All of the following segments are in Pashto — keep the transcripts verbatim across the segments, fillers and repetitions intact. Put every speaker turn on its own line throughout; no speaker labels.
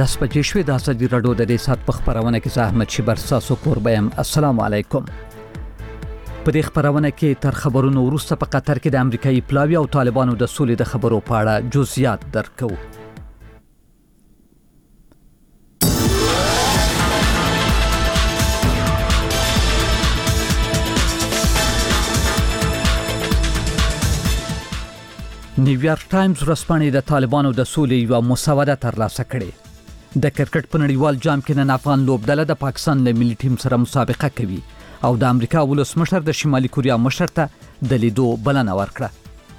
لس بجې شوې د ازادي راډیو د دې ساعت په خبرونه کې زه احمد شیبر تاسو کوربه یم. السلام علیکم. په دې خبرونه کې تر خبرونو وروسته په قطر کې د امریکایي پلاوی او طالبانو د سولې د خبرو په اړه جزئیات درکو. نیویارک ټایمز ورځپاڼې د طالبانو د سولې یوه مسوده ترلاسه کړې. د کرکټ په نړیوال جام کې نن افغان لوبډله د پاکستان له ملي ټیم سره مسابقه کوي او د امریکا ولسمشر د شمالي کوریا مشر ته د لیدو بلنه ورکړه.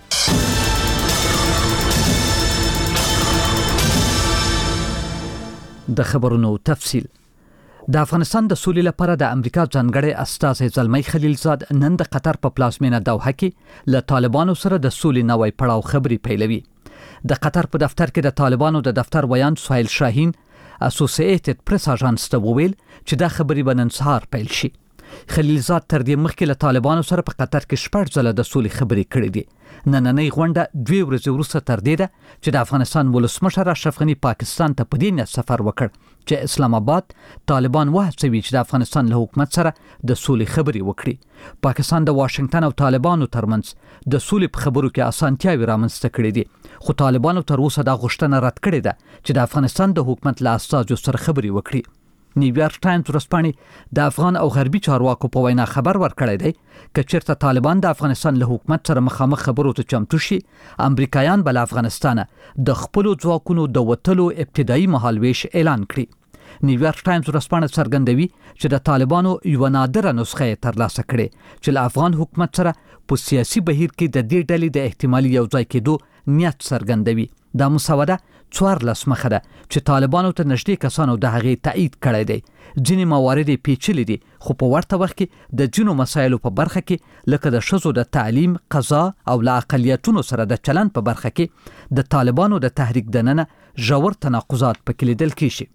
د خبرونو تفصیل. د افغانستان د سولې لپاره د امریکا ځانګړی استازی زلمی خلیلزاد نن د قطر په پلازمینه دوحه کې له طالبانو سره د سولې نوی پړاو خبرې پیلوي. د قطر په دفتر کې د طالبانو د دفتر ویان سهیل شاهین اسوسییټډ پریس اژانس ته وویل چې دا خبرې به نن سهار پیل شي. خلیلزاد تر دې مخکې له طالبانو سره په قطر کې شپږ ځله د سولې خبرې کړې دي. نننۍ غونډه دوه ورځې وروسته تر دې ده چې د افغانستان ولسمشر اشرف غني پاکستان ته په دې نیت سفر وکړ چې اسلام آباد طالبان وهڅوي چې د افغانستان له حکومت سره د سولې خبرې وکړي. پاکستان د واشنگټن او طالبانو ترمنځ د سولې په خبرو کې اسانتیاوې رامنځته کړې دي، خو طالبانو تر اوسه دا غوښتنه رد کړې ده چې د افغانستان د حکومت له استازو سره خبرې وکړي. نیویارک ټایمز ورځپاڼې د افغان او غربي چارواکو په وینا خبر ورکړی دی که چېرته طالبان د افغانستان له حکومت سره مخامخ خبرو ته چمتو شي، امریکایان به له افغانستانه د خپلو ځواکونو د وتلو ابتدایي مهالویش اعلان کړي. نیویارک ټایمز ورځپاڼه څرګندوي چې د طالبانو یوه نادره نسخه یې ترلاسه کړې چې له افغان حکومت سره په سیاسي بهیر کې د دې ډلې د احتمالي یوځای کېدو نیت څرګندوي. دا مسوده څوارلس مخه ده چې طالبانو ته نږدې کسانو د هغې تایید کړی دی. ځینې موارد یې پیچلي دي، خو په ورته وخت کې د ځینو مسایلو په برخه کې لکه د ښځو د تعلیم، قضا او له اقلیتونو سره د چلند په برخه کې د طالبانو د تحریک دننه ژور تناقضات پکې لیدل کېږي.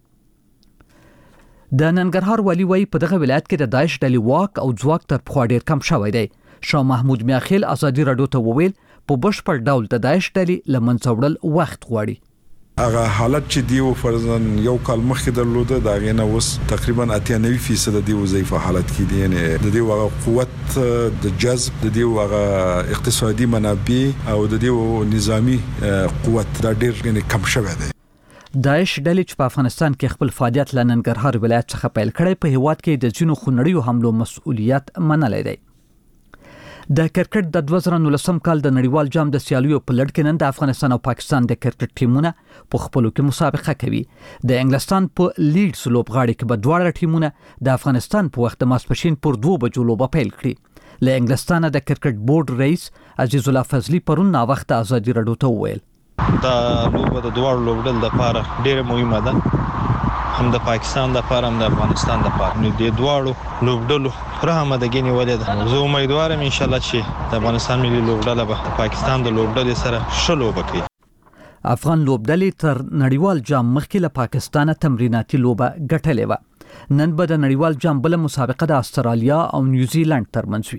د ننګرهار والي وایي په دغه ولایت کې د داعش ډلې واک او ځواک تر پخوا ډېر کم شوی دی. شاه محمود میاخیل ازادي راډیو ته وویل په بشپړ ډول د داعش ډلې له منځه وړل وخت غواړي.
هغه حالت چې دیو فرضاً یو کال مخکې درلوده دا غینه اوس تقریبا اتیا نوي فیصد د دیو ضعیف حالت کې دي. یعنی د دیو هغه قوت د جذب، د دیو هغه اقتصادي منابع او د دیو نظامی قوت دا ډیر یعنی کم شوی دی.
داعش ډلې چې په افغانستان کې خپل فعالیت له ننګرهار ولایت څخه پیل کړی په هیواد کې د ځینو خونړیو حملو مسؤلیت منلی دی. د کرکټ د دوه زره نولسم کال د نړیوال جام د سیالیو په لړ کې نن د افغانستان او پاکستان د کرکټ ټیمونه په خپلو کې مسابقه کوي. د انګلستان په لیډز لوبغاړي کې به دواړه ټیمونه د افغانستان په وخت د ماسپښین پر دوه بجو لوبه پیل کړي. له انګلستانه د کرکټ بورډ رئیس عزیز الله فضلي پرون ناوخته ازادي راډیو ته وویل
دا لوبه د دواړو لوبډل لپاره ډیره مهمه ده، هم د پاکستان لپاره هم د افغانستان لپاره. نو د دواړو لوبډلو رحمه د ګینې ولې ده. زه امیدوارم ان شاء الله چې د افغانستان ملي لوبډله به د پاکستان د لوبډلې سره ښه لوبه کوي.
افغان لوبډلې تر نړیوال جام مخکې له پاکستانه تمریناتي لوبه ګټلې وه. نن به د نړیوال جام بله مسابقه د استرالیا او نیوزیلند ترمنځ وي.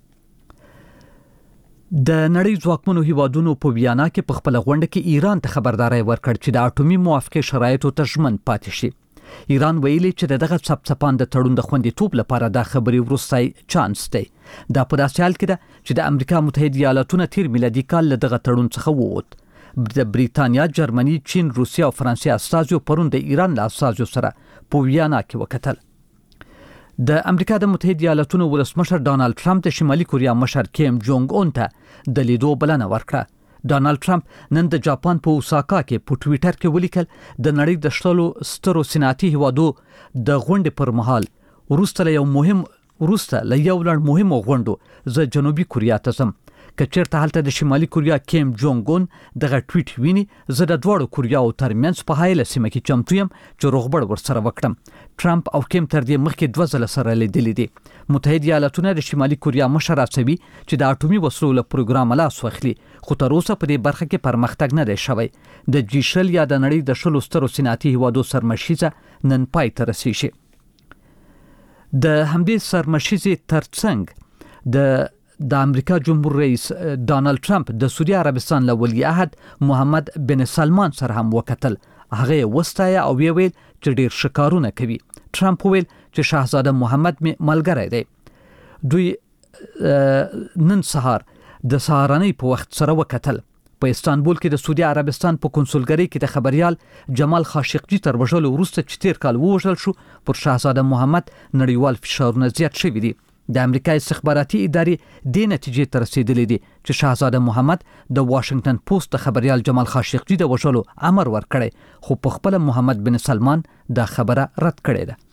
د نړۍ ځواکمنو هیوادونو په ویانا کې په خپله غونډه کې ایران ته خبرداری ورکړ چې د اټومي موافقې شرایطو ته ژمن پاتې شي. ایران ویلي چې د دغه څپڅپان د تړون د خوندیتوب لپاره دا خبرې وروستی چانس دی. دا په داسې حال کې ده چې د امریکا متحده ایالاتونه تیر میلادي کال له دغه تړون څخه ووت. د بریتانیا، جرمني، چین، روسیه او فرانسې استازو پرون د ایران له استازو سره په ویانا کې وکتل. د امریکا د متحده ایالاتونو ولسمشر ډانلډ ټرمپ د شمالي کوریا مشر کیم جونګ اون ته د لیدو بلنه ورکړه. ډانلډ ټرمپ نن د جاپان په اوساکا کې په ټویټر کې ولیکل د نړۍ د شلو سترو صنعتي هیوادو د غونډې پر مهال وروسته له یو مهم وروسته له یو لړ مهمو غونډو زه جنوبي کوریا ته ځم. که چېرته هلته د شمالي کوریا کیم جونګ اون دغه ټویټ ویني، زه د دواړو کوریاو ترمنځ په هایله سیمه کې چمتو یم چې روغبړ ورسره وکړم. ټرمپ او کیم تر دې مخکې دوه ځله سره لیدلي دي. متحده ایالاتونه د شمالي کوریا مشر هڅوي چې د اټومي وسلو له پروګرامه لاس واخلي، خو تر اوسه په دې برخه کې پرمختګ نه دی شوی. د جي شل یا د نړۍ د شلو سترو صنعتي هیوادو سرمشیزه نن پای ته رسیږي. د همدې سرمشیزې ترڅنګ د د امریکا جمهور رئیس ډانلډ ټرمپ د سعودي عربستان له ولی عهد محمد بن سلمان سره هم وکتل هغه وستایا او ویل چې ډیر شکارونه کوي. ټرمپ ویل چې شاهزاده محمد می ملګری دی. دوی نن سهار د سهارنۍ په وخت سره وکتل. په استانبول کې د سعودي عربستان په کنسولګری کې د خبريال جمال خاشقجي تر وژلو وروسته چې تیر کال وژل شو، پر شاهزاده محمد نړیوال فشارونه زیات شوي دي. د امریکا استخباراتي ادارې د نتیجې تر رسیدلې دي چې شاهزاده محمد د واشنگټن پوسټ د خبريال جمال خاشقجي د وژلو امر ورکړی، خو په خپل محمد بن سلمان دا خبره رد کړې ده.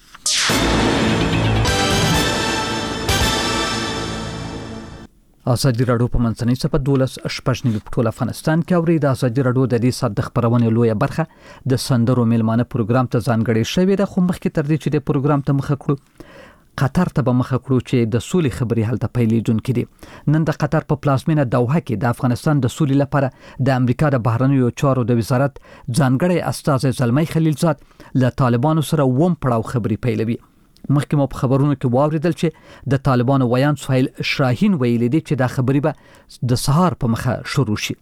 ازادي راډیو په منځنۍ صفحه دولس شپږ نیمه په ټول افغانستان کې اوري. د ازادي راډیو د دې ساعت د خبرونې لویه برخه د سندرو میلمانه پروګرام ته ځانګړې شوې ده. خو مخکې تر دې چې د پروګرام ته مخه کړو، قطر ته به مخه کړو چې د سولې خبرې هلته پیلېدونکې دي. نن د قطر په پلازمینه دوحه کې د افغانستان د سولې لپاره د امریکا د بهرنیو چارو د وزارت ځانګړی استازی زلمی خلیلزاد له طالبانو سره ووم پړاو خبرې پیلوي. مخکې مو په خبرونو کې واوریدل چې د طالبانو ویان سهیل شاهین ویلي دي چې دا خبرې به د سهار په مخه شروع شي.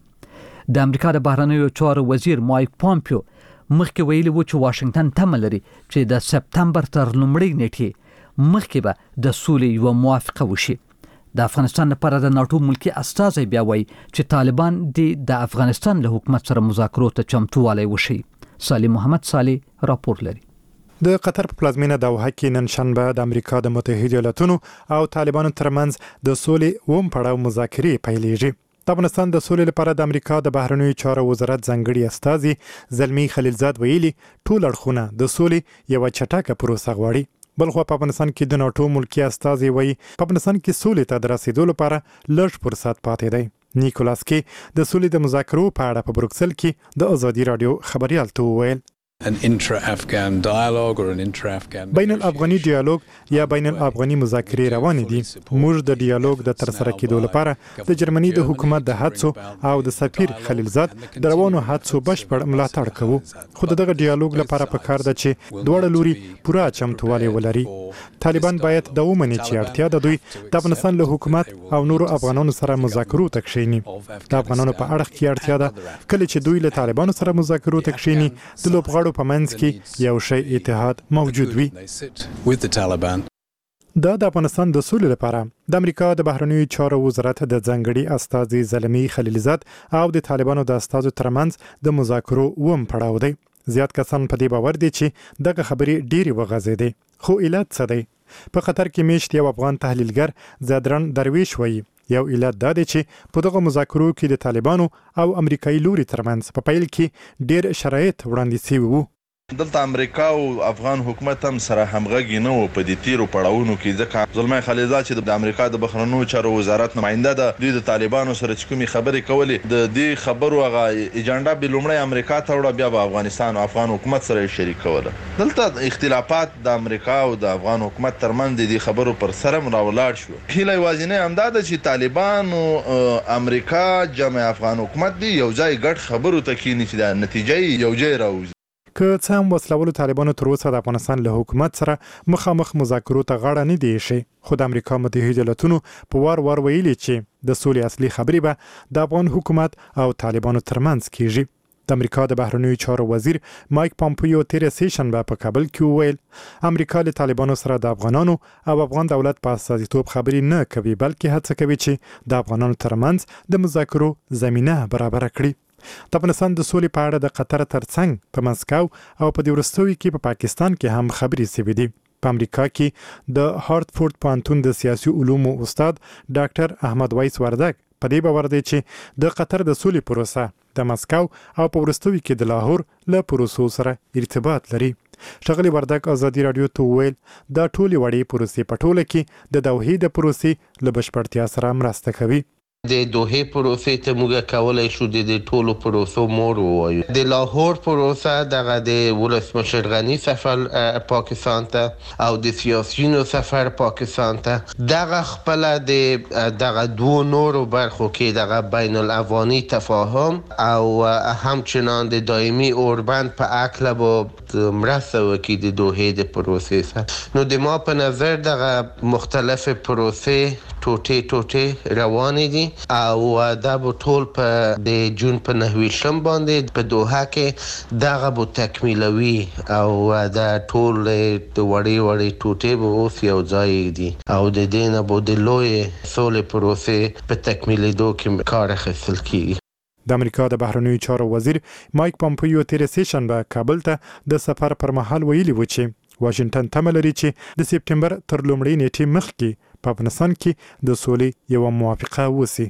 د امریکا د بهرنیو چارو وزیر مایک پامپیو مخکې ویلي و چې واشنگټن تمه لري چې د سپتمبر تر لومړۍ نیټې مخکې به د سولې یو موافقه وشي. د افغانستان لپاره د ناتو ملکی استازی بیا وایي چې طالبان د افغانستان له حکومت سره مذاکرو ته چمتووالی وشي. صالح محمد صالح راپور لري.
د قطر په پلازمینه دوحه کې نن شنبه د امریکا د متحده ایالاتونو او طالبانو ترمنځ د سولې اوم پړاو مذاکرې پیلېږي. د افغانستان د سولې لپاره د امریکا د بهرنیو چارو وزارت ځانګړي استازي زلمی خلیلزاد ویلي ټول اړخونه د سولې یو چټکه پروسه غواړي. بلخو په افغانستان کې د ناتو ملکی استازي وایي په افغانستان کې سولې ته د رسیدو لپاره لږ فرصت پاتې دی. نیکولاس کې د سولې د مذاکرو په اړه په بروکسل کې د ازادي رادیو خبريال ته وویل
an intra-Afghan dialogue or an intra-Afghan
بین الافغاني ډیالوګ یا بین الافغاني مذاکرې روانې دي. موږ د ډیالوګ د ترسره کېدو لپاره د جرمني د حکومت د هڅو او د سفیر خلیلزاد د روانو هڅو بشپړ ملاتړ کوو. خو دغه ډیالوګ لپاره پکار ده چې دواړه لوري پوره چمتووالی ولري. طالبان باید د ومني چې اړتیا ده دوی د افغانستان له حکومت او نورو افغانانو سره مذاکرو ته کښیني. د افغانانو په اړه کې اړتیا ده کله چې دوی له طالبانو سره مذاکرو ته کښیني د لوبغاړو په منځ کې یو شی اتحاد موجود وي. دا د افغانستان د سولې لپاره د امریکا د بهرنیو چارو وزارت د ځانګړي استازي زلمی خلیلزاد او د طالبانو د استازو ترمنځ د مذاکرو ووم پړاو دی. زیات کسان په دې باور دي چې دغه خبرې ډېرې وغځېدې. خو علت څه دی؟ په قطر کې میشت یو افغان تحلیلګر زادران درویش وایي یو علت دا دی چې په دغه مذاکرو کې د طالبانو او امریکایي لوري ترمنځ په پیل کې ډېر شرایط وړاندې شوي وو.
دلته امریکا او افغان حکومت هم سره همغږي نه و په دې تیرو پړاوونو کې، ځکه زلمی خلیلزاد چې د امریکا د بهرنیو چارو وزارت نماینده ده، دوی د طالبانو سره چې کومې خبرې کولې د دې خبرو هغه ایجنډا به لومړی امریکا ته وړه، بیا به افغانستان او افغان حکومت سره شریکوله. دلته اختلافات د امریکا او د افغان حکومت ترمنځ د دې خبرو پر سر راولاړ شو. هیله یوازینۍ همدا ده چې طالبان او امریکا جمع افغان حکومت دی یو ځای ګډ خبرو ته کېني چې د نتیجې یو ځای راوځي.
که څه هم وسلوالو طالبانو تر اوسه د افغانستان له حکومت سره مخامخ مذاکرو ته غاړه نه دی ایښې، خو د امریکا متحده ایالاتونو په وار وار ویلي چې د سولې اصلي خبرې به د افغان حکومت او طالبانو ترمنځ کیږي. د امریکا د بهرنیو چارو وزیر مایک پامپیو تیر سیشنبه په کابل کې وویل امریکا له طالبانو سره د افغانانو او افغان دولت په استازیتوب خبرې نه کوي، بلکې هڅه کوي چې د افغانانو ترمنځ د مذاکرو زمینه برابر کړي. د افغانستان د سولې په اړه د قطر ترڅنګ په مسکو او په دې وروستیو کې په پا پاکستان کې هم خبرې شوې دي. په امریکا کې د هارتفورد پوهنتون د سیاسي علومو استاد ډاکټر احمد وایس وردګ په دې باور دی چې د قطر د سولې پروسه د مسکو او په وروستیو کې د لاهور له پروسو سره ارتباط لري. ښاغلي وردګ ازادي راډیو ته وویل دا ټولې وړې پروسې په ټوله کې د دوحې د پروسې له بشپړتیا سره مرسته کوي.
د دوحې پروسې ته موږ کولای شو د ټولو پروسو مور ووایو. د لاهور پروسه دغه د ولسمشر غني سفر پاکستان ته او د سیاسیونو سفر پاکستان ته دغه خپل د دغه دوه نورو برخو کې دغه بین الافغاني تفاهم او همچنان د دایمي اوربند په عقل با مرسته وکړي د دوحې د پروسې سره. نو د ما په نظر دغه مختلف پروسې ټوټې ټوټې روانې دي او دا به ټول په د جون په نهویشتم باندې په دوحه کې دغه به تکمیلوي او دا ټول د وړې وړې ټوټې به اوس یو ځای دي او د دې نه به د لوی سولې پروسې په تکمیلېدو کې کار اخیستل کیږي.
د امریکا د بهرنیو چارو وزیر مایک پامپیو تیر سهشنبه کابل ته د سفر پر مهال ویلي و چې واشنگټن تمه لري چې د سپټمبر تر لومړۍ نیټې مخکې په افغانستان کې د سولې یوه موافقه وشي.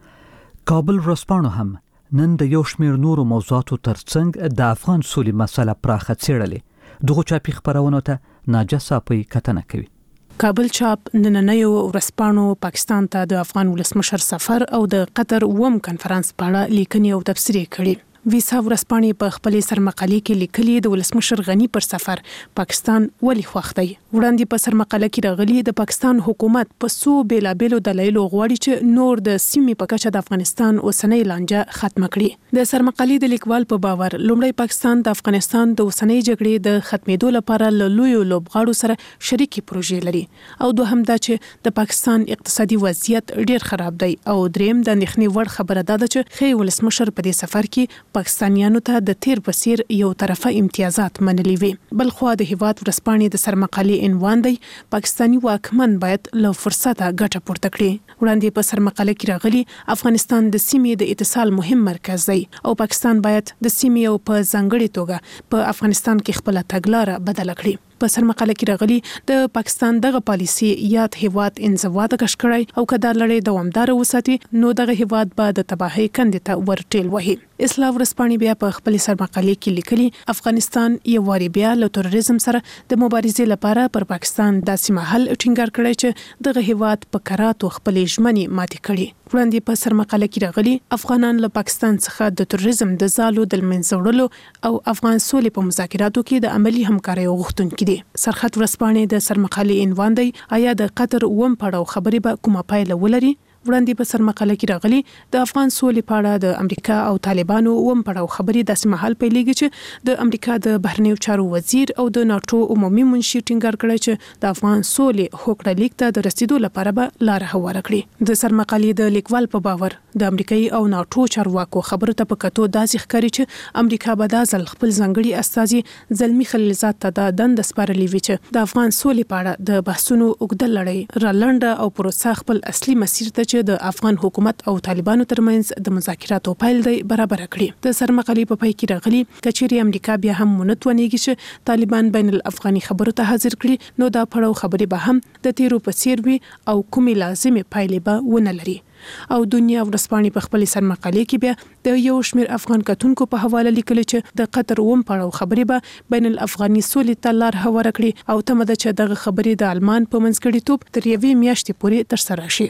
کابل ورځپاڼو هم نن د یو شمېر نورو موضوعاتو ترڅنګ د افغان سولې مسله پراخه څېړلې. دغو چاپي خپرونو ته ناجه صافی کتنه کوي.
کابل چاپ نننیو ورځپاڼو پاکستان ته د افغان ولسمشر سفر او د قطر اوم کنفرانس په اړه لیکنې او تبصرې کړي. ویسا ورځپاڼې په خپل سرمقالې کې لیکلي د ولسمشر غنی پر سفر پاکستان ولې خوښ دی. وړاندې په سرمقاله کې راغلي د پاکستان حکومت په څو بیلابېلو دلایلو غواړي چې نور د سیمې په کچه د افغانستان اوسنۍ لانجه ختمه کړي. د سرمقالې د لیکوال په باور لومړی پاکستان د افغانستان د اوسنۍ جګړې د ختمېدو لپاره له لویو لوبغاړو سره شریکي پروژې لري او دوهم دا چې د پاکستان اقتصادي وضعیت ډیر خراب دی او دریم د اندېښنې وړ خبره ده چې خې ولسمشر په دې سفر کې پاکستانیانو ته د تیر بصیر یو طرفه امتیازات منلي وي. بل خو د هیواد ورځپاڼې د سرمقالې عنوان دی پاکستاني واکمن باید له فرصته ګټه پورته کړي. وړاندې په سرمقاله کې راغلي افغانستان د سیمې د اتصال مهم مرکز دی او پاکستان باید د سیمې او په ځانګړي توګه په افغانستان کې خپل تګلاره بدله کړي. په سرمقاله کې راغلي د پاکستان دغه پالیسي یاد هیواد انزوا د کشکړای او کدا لړۍ دوامدار وساتي نو دغه هیواد به د تباہي کندې ته ورټیل وهي. اسلام ورځپاڼې بیا په خپل سرمقاله کې لیکلي افغانستان یو واری بیا له تروریزم سره د مبارزې لپاره پر پاکستان داسې محل ټینګار کړی چې دغه هیواد په کراتو خپل ژمنې ماتې کړي. وړاندې په سرمقاله کې راغلي افغانان له پاکستان څخه د تروریزم د زالو د منځه وړلو او افغان سولې په مذاکراتو کې د عملی همکارۍ غوښتونکي دي. سرخط ورځپاڼې د سرمقالې عنوان دی آیا د قطر اوم پړاو خبرې به کومه پایله ولري. وړاندې په سرمقاله کې راغلي د افغان سولې په اړه د امریکا او طالبانو اوم پړاو خبرې داسې مهال پیلېږي چې د امریکا د بهرنیو چارو وزیر او د ناتو عمومي منشي ټینګار کړی چې د افغان سولې هوکړه لیک ته د رسیدو لپاره به لار هواره کړي. د سرمقالې د لیکوال په باور د امریکایي او ناتو چارواکو خبرو ته په کتو داسې ښکاري چې امریکا به دا ځل خپل ځانګړي استازي زلمی خلیلزاد ته د دند سپارلي وي چې د افغان سولې په اړه د بحثونو اوږده لړۍ رالنډه او پروسه خپل اصلي مسیر ته د افغان حکومت او طالبانو ترمنځ د مذاکراتو پیل دی برابر کړي. د سرمقالې په پای کې راغلي کچېري امریکا بیا هم مونږ ونیږي چې طالبان بین الافغاني خبرو ته حاضر کړي نو دا پړاو خبرې به هم د تیرو په څیر وي او کومې لازمي پایلې به ونه لري. او دنیا ورځپاڼې په خپل سرمقالې کې بیا د یو شمېر افغان کتونکو په حواله لیکلي چې د قطر اوم پړاو خبرې به بین الافغاني سولې ته لار هواره کړي او تمه ده چې دغه خبرې د آلمان په منځګړیتوب تر یوې میاشتې پورې ترسره شي.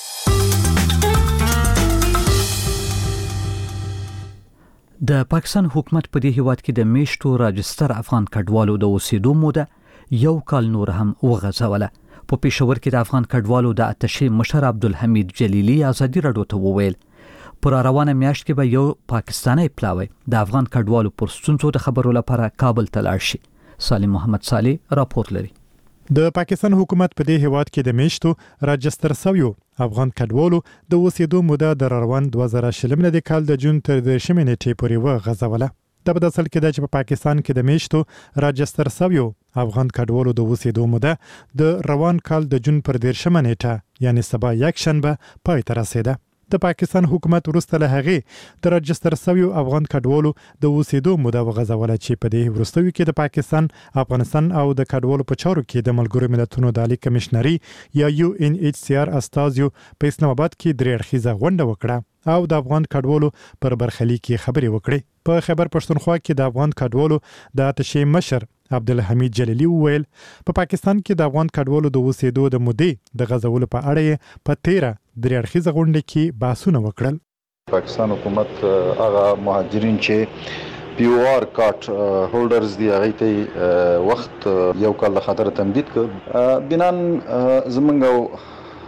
د پاکستان حکومت په دې هیواد کې د میشتو راجستر افغان کډوالو د اوسېدو موده یو کال نور هم وغځوله. په پېښور کې د افغان کډوالو د اتشې مشر عبدالحمید جلیلی ازادي راډیو ته وویل پر روانه میاشت کې به یو پاکستانی پلاوی د افغان کډوالو پر ستونزو د خبرو لپاره کابل ته لاړ شي. سالم محمد صالح راپور لري.
د پاکستان حکومت په دې هیواد کې د میشتو راجستر سویو افغان کډوالو د اوسېدو موده د روان دوه زره شلم نه د کال د جون تر دېرشمې نیټې پورې وغځوله. دا په اصل کې د چې په پاکستان کې د میشتو راجستر سویو افغان کډوالو د اوسېدو موده د روان کال د جون پر دېرشمه نیټه یعنی سبا یک شنبه پای ته رسیده. د پاکستان حکومت وروسته له هغې د راجستر سویو افغان کډوالو د اوسېدو موده وغځوله چې په دې وروستیو کې د پاکستان، افغانستان او د کډوالو په چارو کې د ملګرو ملتونو د عالی کمشنري یا یو ان ایچ سی آر استازیو په اسلام آباد کې درې اړخیزه غونډه وکړه او د افغان کډوالو پر برخلیک کې خبرې وکړې. په خیبر پښتونخوا کې د افغان کډوالو د اتشې مشر عبدالحمید جلیلی وویل په پا پاکستان کې د افغان کډوالو د اوسېدو د مودې د غځولو په اړه په تیره درې اړخیزه غونډه کې بحثونه وکړل.
پاکستان حکومت هغه مهاجرین چې پی او آر کارت هولډرز دی هغه ته وخت یو کال خاطر تمدید ک بنان زمونږ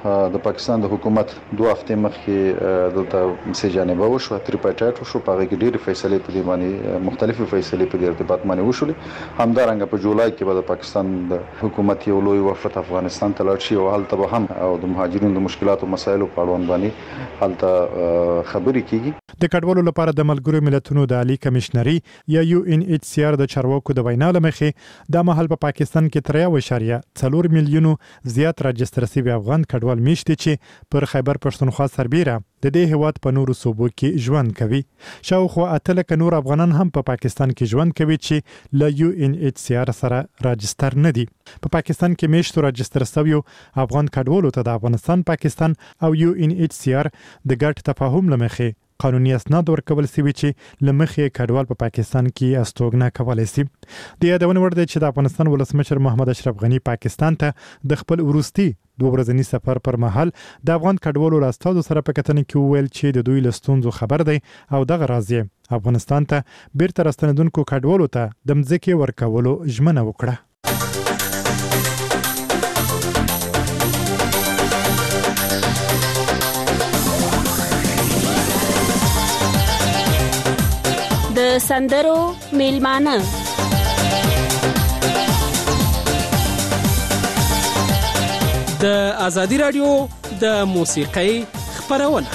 د پاکستان د حکومت دوه هفته مخکې دلته سجانبه وشو تریپاټایټ وشو په هغه کې ډېری فیصلې په دې باندې مختلفي فیصلې په دې ارتباط باندې وشولې همدارنګه په جولای کې به د پاکستان د حکومت یو لوی وفد افغانستان ته لاړ شي او هلته به هم او د مهاجرینو د مشکلاتو مسایلو په اړه باندې هلته خبرې کیږي.
د کډوالو لپاره د ملګرو ملتونو د عالی کمشنري یا یو ان ایچ سی آر د چارواکو د وینا لمخې د مهال په پاکستان کې تر یو اشاریه څلور میلیونو زیات راجستر شوي افغان کډوال میشته چې پر خیبر پښتونخوا سربیره د دې هیواد په نورو صوبو کې ژوند کوي. شاوخوا اتل ک نور افغانان هم په پاکستان کې ژوند کوي چې ل یو ان ایچ سی آر سره راجستر نه دي. په پاکستان کې میشتو راجستر شویو افغان کډوالو ته د افغانستان پاکستان او یو ان ایچ سی آر د ګډ تفاهم لمخې قانوني اسناد ورکول سوي چې لمخې کډوال په پاکستان کې استوګنه کولای شي. د یادونه ورده چې د افغانستان ولسمشر محمد اشرف غنی پاکستان ته د خپل وروستي دوه ورځنی سفر پر مهال د افغان کډوالو راستاو سره په کتنه کې ویل چې د دوی لستونزو خبر دی او دغه راځي افغانستان ته بیرته راستنیدونکو کډوالو ته د مځکې ورکولو ژمنه وکړه.
د سندرو میلمانه
د ازادي رادیو د موسیقۍ خبرونه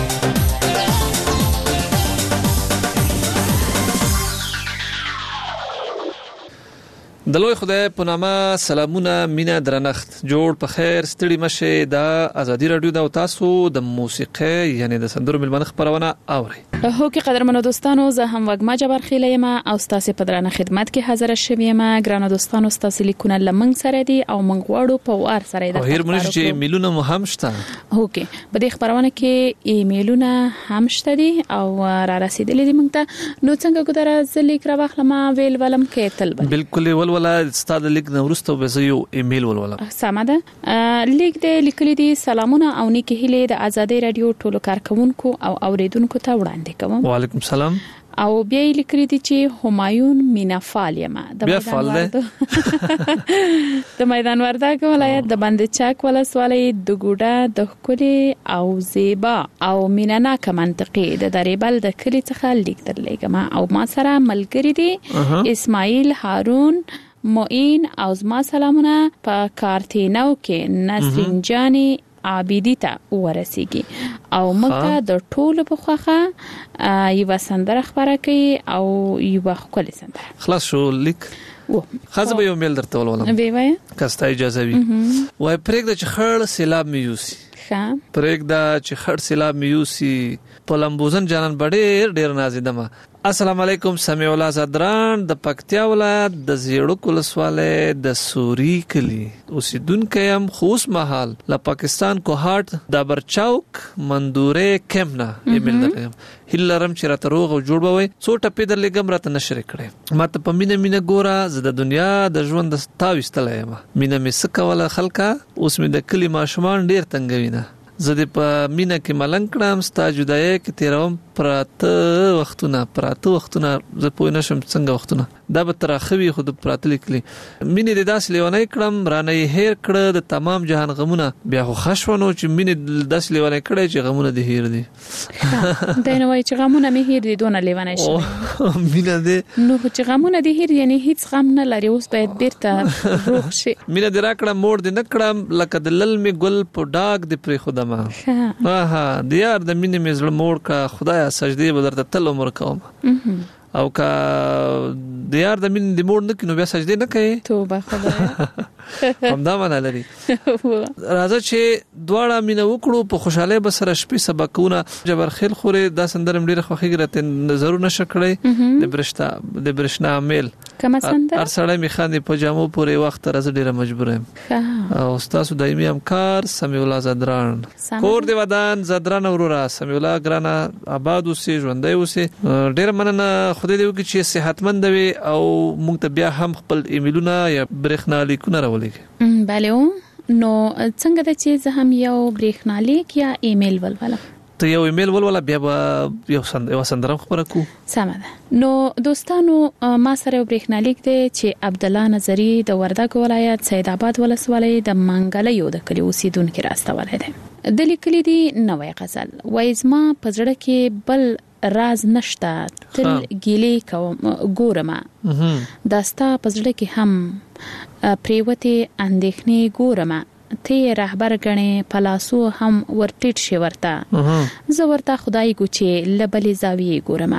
د لوی خدای په نامه سلامونه مینا درنښت جوړ په خیر ستړي مشه د ازادي رادیو د تاسو د موسیقۍ یعنی د سندرو ملمنه خبرونه اوري.
هو کې قدرمنو دوستانو زه هم وګما جبر خیله یم او تاسو په درانه خدمت کې حاضر شوم یم. ګرانو دوستانو تاسو لیکونه لمنګ سره دي او منګ وړو په وار سره ده.
هیر مونږ چې ایمیلونه مو هم شته.
هو کې په دې خبرونه کې ایمیلونه هم شته دي او را رسیدلې دي موږ ته. نو څنګه ګذره زلیک را واخلم ویل ولم کې تل
بالکل ول ولا ستاد لیک نو ورسته به زه یو ایمیل ولولا.
سمه ده. لیک دې لیکلي دي سلامونه او نیکه هیله د ازادي رادیو ټولو کارکونکو او اوریدونکو ته وړاندې کوم.
وعلیکم السلام.
او بیا یې لیکلي دي چې همایون مینافال یم د
میدان
وردګ د میدان وردګ ولایت د بند چاک ولسوالۍ د ګوډه د ښکلي او زیبا او میناناک منطقې د دریبل د کلی څخه لیک درلېږم او ما سره ملګری دي اسماعیل هارون معین او زما سلامونه په کارتینو کې نسرین جانی عابدی ته ورسیږي او موږ د ټولو په خوخه یو سندره خبره کوي او یو خپل سندره.
خلاص شو لیک و خاصه به یو میل درته ولولم.
وی وای
کاستا اجازه وی وای پرېګ د خړ سیلاب میوسی
ښه
پرېګ د چې خړ سیلاب میوسی په لمبوزن جانان بډې ډېر نازیدمه. السلام علیکم سمیع الله زدران د پکتیا ولایت د زیړو ولسوالۍ د سوري کلی اوسیدونکو يم خوش محل له پاکستان کوهاټ د برچاوک مندوره کمنا ایمیل درم هلرم چې راته روغ او جوړ بوي څو ټپې در لګم راته نشر کړي ماته په مینه مینه ګوره زه د دنیا د ژوند د تاويستلې ما مینه مې سکواله خلکا اوس مې د کلی ماشومان ډیر تنګوینه زه د په مینه کې ملنګ کړم ستا جدای کې تیروم پراته وختونه پراته وختونه زه پوه نشم څنګه وختونه دا به تراخوي خود پراته لیکلي مینه د داس لیونای کړم رانه هیر کړه د تمام جهان غمونه بیا خو خښونو چې مینه د داس لیونای کړه چې غمونه د هیر دي
دا نو وای چې غمونه مې هیر دي دونه لیونای شي
مینه د
نو چې غمونه د هیر یعنی هیڅ غم نه لري اوس باید بیرته روغ شي
مینه د راکړه مور د نکړم لکه د لل می ګل په ډاګ د پری خدامه ها د یار د مینه می زړه مور کا خدای سجدي بدرته تل عمر کوم او کا د یار د مين د موړ نه کینو بیا سجدي نه کوي
توبه خدای
همدا معنا لري راځه چې دواړه مين وکړو په خوشاله به سره شپې سبقونه جبر خیل خوري دا سندرم ډیره خوخي ګرته ضرور نشه کړی د برشتا د برشنا عامل
کما سندر
هر سړی می خاندي په جامو پورې وخت راځه ډیره مجبور یم او استاد دایمي همکار سمیع الله زدران کور دی ودان زدران اورورا سمیع الله ګرانا آباد اوسې ژوندۍ اوسې ډیره مننه خدای دې وکړي چې صحتمند وي او موږ ته بیا هم خپل ایمیلونه یا برېښنا لیکونه راولېږي.
بله نو څنګه د چې زه هم یو برېښنا لیک یا ایمیل ولولم
ته یو ایمیل ولوله بیا به یو سند یو سندرم خبره کو
سمه ده نو دوستانو ما سره برېښنالیک دی چې عبد الله نظری د وردګ ولایت سید آباد ولسوالۍ د منګله یو د کلی اوسیدونکو راستولای دی د لیکلي دی نوې غزل وایزما پزړه کې بل راز نشتا تل ګیلې کوم ګورما داستا پزړه کې هم پریوته اندېخنې ګورما ته رهبر غنې پلاسو هم ورټټ شي ورته زه ورته خدای ګوچې لبلې زاویې ګورما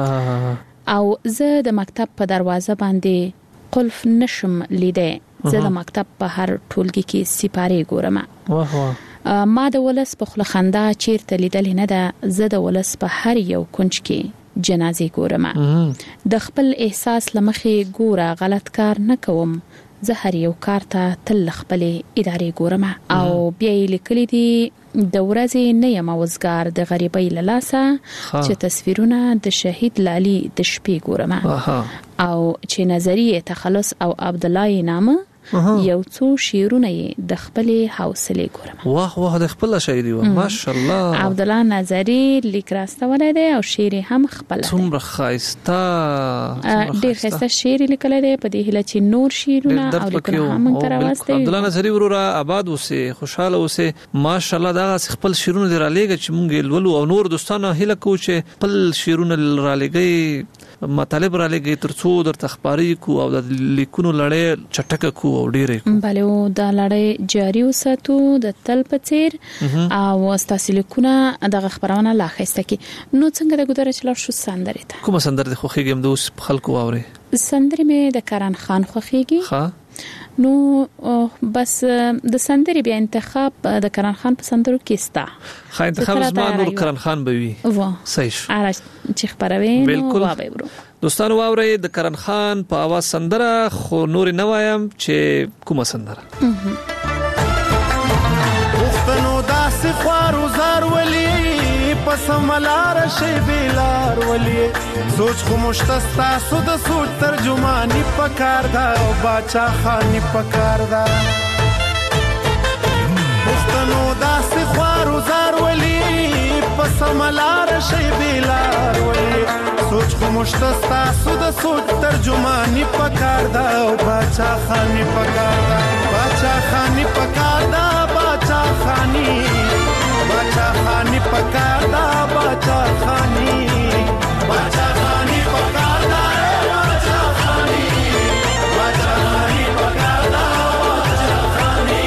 او زه د مکتب په دروازه باندې قلف نشم لیدې زه د مکتب په هر ټولګي کې سپاره ګورما واه ما د ولس په خله خندا چیرته لیدل نه ده زه د ولس په هر یو کنج کې جنازې ګورم د خپل احساس لمخې ګوره غلط کار نه کوم زه هر یو کار ته تل خپل ادارې ګورم او بیا لیکلي دي د ورځې نه یم وزګار د غریبۍ للاسه چې تصویرونه د شهید لالي د شپې ګورم او چې نظریه تخلص او عبد الله نامه یو څو شیرونه د خپل حوصله ګورم
واه واه د خپل شاعري و ماشاءالله
عبد الله نظری لیک راستول دی او شعر هم خپل
څومره خایسته
ډېر خایسته شعر لیکل دی په دې هله چې نور شیرونه او لیکونه هم تر واسطه
عبد الله نظری ورور آباد اوسه خوشاله اوسه ماشاءالله دا خپل شیرونه دی را لېګ چې مونږ ولولو او نور دوستانو هله کو چې خپل شیرونه را لېګي مطالب را لګي ترڅو در تخباري کو او د لیکونو لړۍ چټک کو او ډېرې
بلو د لړۍ جاری وساتو د تل پڅیر او تاسو لیکونه د خبرونه لا خسته کی نو څنګه د ګذر چلار شو سندرې ته
کوم سندر د خوخيګم د اوس خلکو اوري
سندرې مې د کرن خان خوخيږي
ها
نو بس د سندري بیا انتخاب د کرن خان په سندرو کې ستا
خا انتخاب زما نور کرن خان به وي صحیح
اره چې خبروي نو وابه ورو
دوستانو واوري د کرن خان په आवाज سندره خو نور نه وایم چې کومه سندره
وختنو داس خوارو زار ولي پس ملار شي بلار ولي سوچ خو مشتستا سود سوچ ترجمانی پکار دا او باچا خانی پکار دا وختنو داس خوارو زار ولي پس ملار شي بلار ولي سوچ خو مشتستا سود سوچ ترجمانی پکار دا او باچا خانی پکار دا باچا خانی پکار دا باچا خانی باچا خانی پکار دا باچا خانی باچا خانی پکار دا باچا خانی باچا خانی پکار دا باچا خانی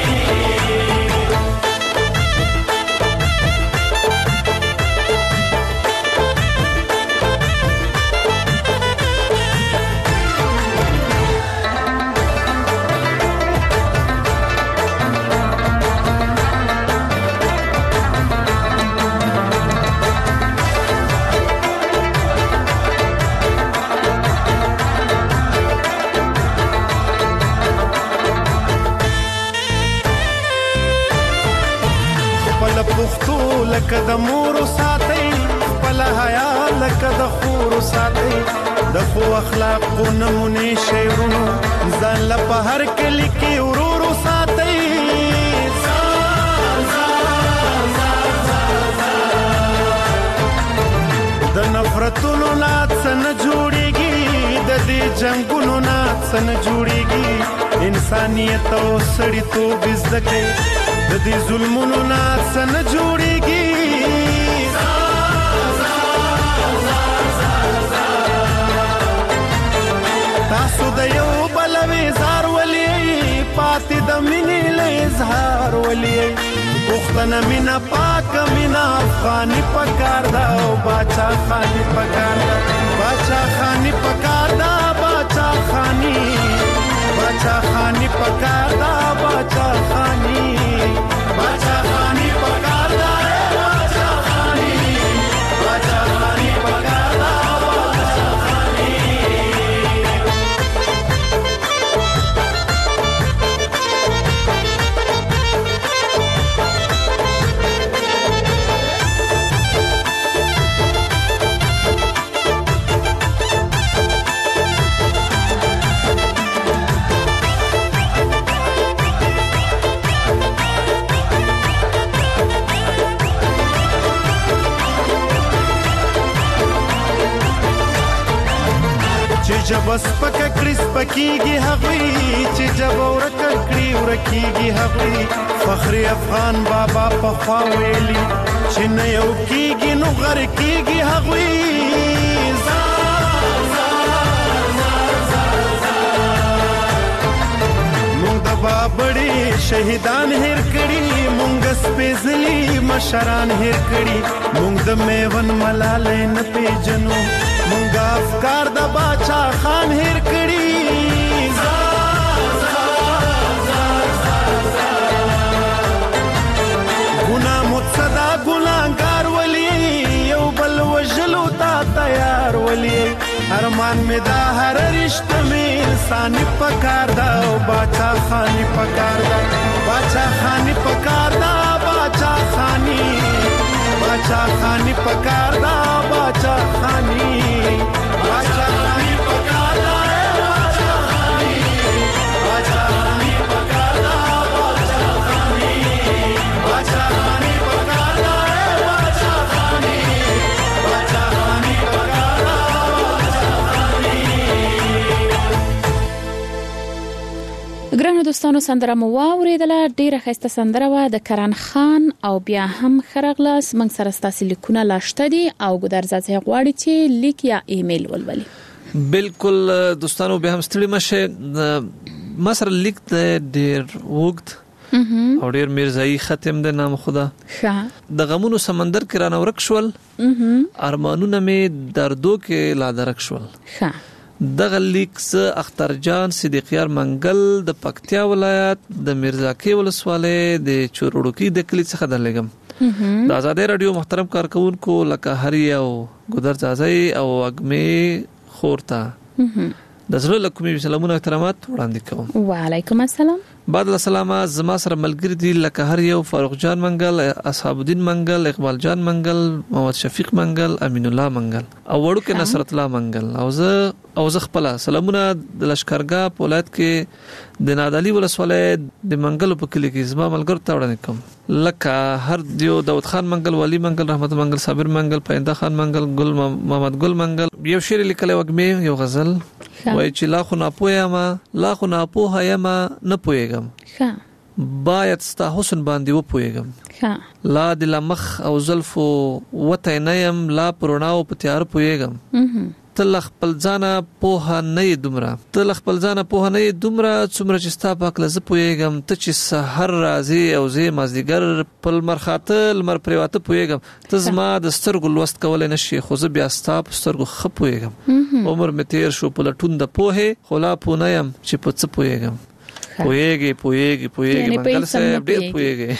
لکه د مور ساتي خپل حیا لکه د خور ساتي د خو اخلاق کو نمونه شیرونو ځان له په هر کلی کې ورورو ساتي د نفرتونو نات سن جوړيږي د دې جنگونو نات سن جوړيږي انسانيت او سړیتوب زده د دې ظلمونو نات سن جوړيږي تاسو د یو بلوي زار ولي پاتې د مینې له اظهار ولي پختنه مینا پاک مینا افغاني پکار دا او باچا خاني پکار دا باچا خاني پکار دا باچا خاني باچا خاني پکار دا باچا خاني باچا خاني پکار دا باچا خاني باچا خاني پکار دا باچا خاني جبس پک کریس پکیږي هغوی چې جب ورک کړی ورکیږي هغوی فخر افغان بابا په خوا ویلي چې نه یو کیږي نو غر کیږي هغوی بابړي شهیدان هیر کړي مونږ سپېزلي مشران هیر کړي مونږ د میون ملالې نه پیژنو مونږ افکار د باچا خان هیر کړي ګناه متصدا ګناهګار ولي یو بل وجلو تا تیار ولي ارمان می دا هر رشتہ می انسانی پکار دا باچا خانی پکار دا باچا خانی پکار دا باچا خانی باچا خانی پکار دا باچا خانی باچا خانی پکار دا باچا خانی باچا خانی پکار دا باچا خانی باچا خانی پکار دا باچا خانی باچا خانی پکار دا
ګرانو دوستانو سندره مو واوریدله ډیره ښایسته سندره وه د کرن خان او بیا هم خرغلاس موږ سره ستاسې لیکونه لا شته دي او ګودرزاځی غواړي چې لیک یا ایمیل ولولي
بالکل دوستانو بیا هم ستړي مشه ما سره لیک ډیر وګت او ډیر میرزایی ختم د نام خدا د غمونو سمندر کې رانه ورک شول ارمانونه می دردو کې لا درک شول دغه لیکس اختر جان صدیقیار منګل د پکتیا ولایت د میرزاکی ولسوالۍ د چورړوکی د کلی څخه درلګم د آزادۍ رادیو محترم کارکونکو لکه هری او ګودرزاځی او اګمی خورتا د زړه له کومې سلامونه احترامات وړاندې کوم
وعلیکم السلام
بعد السلام زما سره ملګری دي لکه هر یو فاروق جان منګل اصحاب الدین منګل اقبال جان منګل محمد شفیق منګل امین الله منګل او وړو کې نصرت الله منګل او زه او زه خپل سلامونه د لشکرګاه په ولایت کې د نادعلي ولسوالۍ د منګل په کلی کې زما ملګرو ته وړاندې کوم لکه هر دیو داود خان منګل ولی منګل رحمت منګل صابر منګل پاینده خان منګل ګل محمد ګل منګل یو شعر لیکلی وګمه یو غزل وای چې لا خو نه پوهه ما لا خو نه پوهه ما نه پوهېږم باید ستا حسن باندې و پوهېږم لا د لمخ او زلفو وته نه يم لا پروناو په تیار پوهېږم تل خپل ځانه پوهه نه دومره تل خپل ځانه پوهه نه دومره څومره چې ستا پاک لزه پوهېږم ته چې سحر راځي او زه مازدیګر په مرخاته لمر پریواته پوهېږم ته زما د سترګو لوست کولای نشي خو زه بیا ستا په سترګو ښه پوهېږم عمر مې تیر شو په لټون د پوهې خو لا پوه نه یم چې په څه پوهېږم پوهېږي پوهېږي پوهېږي منګل صاحب ډېر پوهېږي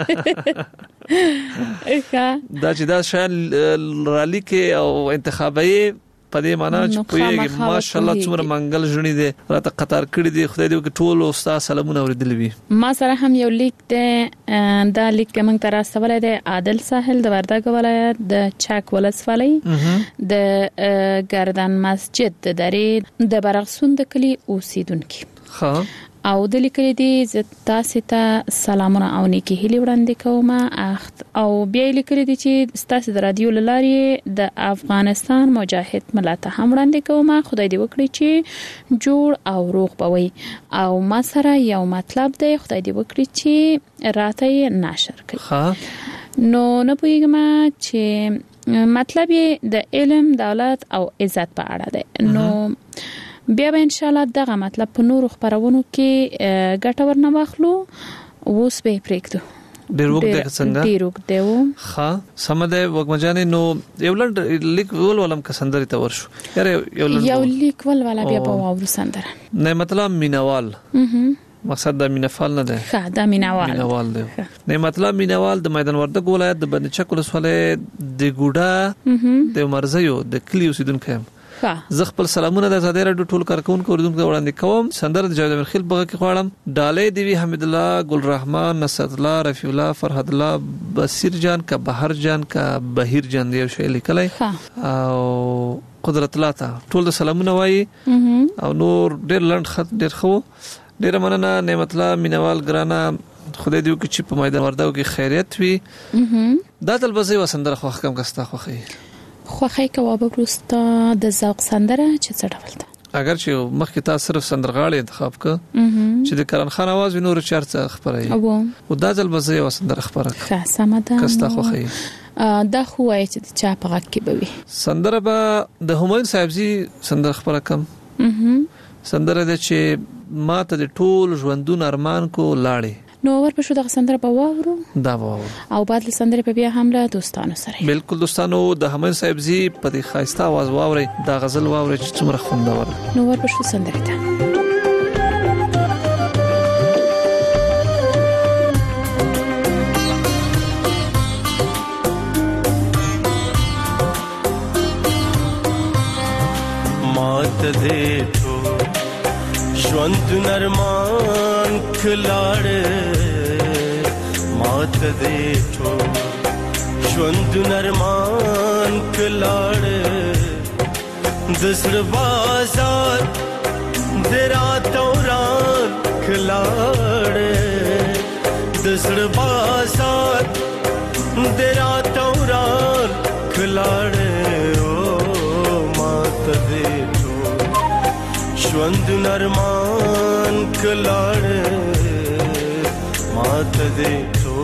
دا چې دا شاید رالیکې او انتخابي په دې معنا چې پوهېږي ماشاءالله څومره منګل ژوندې دي راته قطار کړی دي خدای دې وکړي ټول استاد سلامونه اوریدل وي
ما سره هم یو لیک ده دا لیک موږ ته راستولای دی عادل ساحل د وردګ ولایت د چاک ولسوالۍ د گردن مسجد د درې د برغسون د کلی اوسیدونکو ها او د لیکلي دي ز تاسو ته سلامونه او نیکی هیله وړاندې کوم او بیا لیکلي دي چې تاسو د رادیو لاري د افغانستان مجاهد ملت هم وړاندې کوم خدای دې وکړي چې جوړ او روغ بوي او ما سره یو مطلب دی خدای دې وکړي چې راته نشر کړي نو نه پوهیږم چې مطلب د علم دولت او عزت په اړه دی نو بیا به ان شاء الله دغه مطلب په نورو خبرونو کې ګټور نه واخلو اوس به پریکټو
ډیر وګړه څنګه
ډیر وګړه
ها سمده وګمجانې نو یو لند لیک ول ولم ک سندري ته ورشو یاره یو لند
یو لیک ول ولا بیا په واور سندره
نه مطلب مینوال مقصد د مینفال نه ده
ښه د مینوال
مینوال ده نه مطلب مینوال د میدان وردګ ولایت د بندچک ولسوالۍ د ګوډا د مرزیو د کلیو سیدونکو زه خپل سلامونه د آزادۍ رادیو ټول کارکونکو اوریدونکو وړاندې کوم سندره د جاوید امیر بغه کې غواړم ډالې دیوی حمید الله ګل رحمان نصرت الله رفیع الله فرحت الله بصیر جان کا بهر جان کا بهیر جان دی شی لیکلای او قدرت الله ته ټول د سلامونه وای او نور ډیر لند خط ډیر خو ډیر مننه نعمت الله مینوال ګرانا خدای دې وکړي چې په میدان وردګو کې خیریت وي دا تل بزي وسندره خو حکم کستا خوخي
خوخی کوابه برستا د ذوق سندره چې څه ډول ده
اگر چې مخکې تاسو صرف سندرغاړي انتخاب ک چې د کرن خان आवाज نور چارڅ خبرای او دا ځل مزه یو سندر خبره
ښه سمده
کستا خو خی
دا خو وای چې چا په غږ کې بوي
سندره به د همایون صاحبزي سندر خبره کم سندره د چې ماته د ټول ژوندون ارمان کو لاړې
نو ور په شو د سندره په واورو
دا واورو
او بعد له سندره په بیا هم له دوستانو سره
بالکل دوستانو د همایون صاحبزي په دې خاصه आवाज واوري دا غزل واوري چې څومره خوندور
نو ور په شو سندره ته
مات دې ټو ژوند نرمان کلاړ مات دې ټو ژوند نرمان کلاړ د سر بازار درا توران کلاړ د سر بازار درا توران کلاړ ژوند نرمان کلاړ مات دې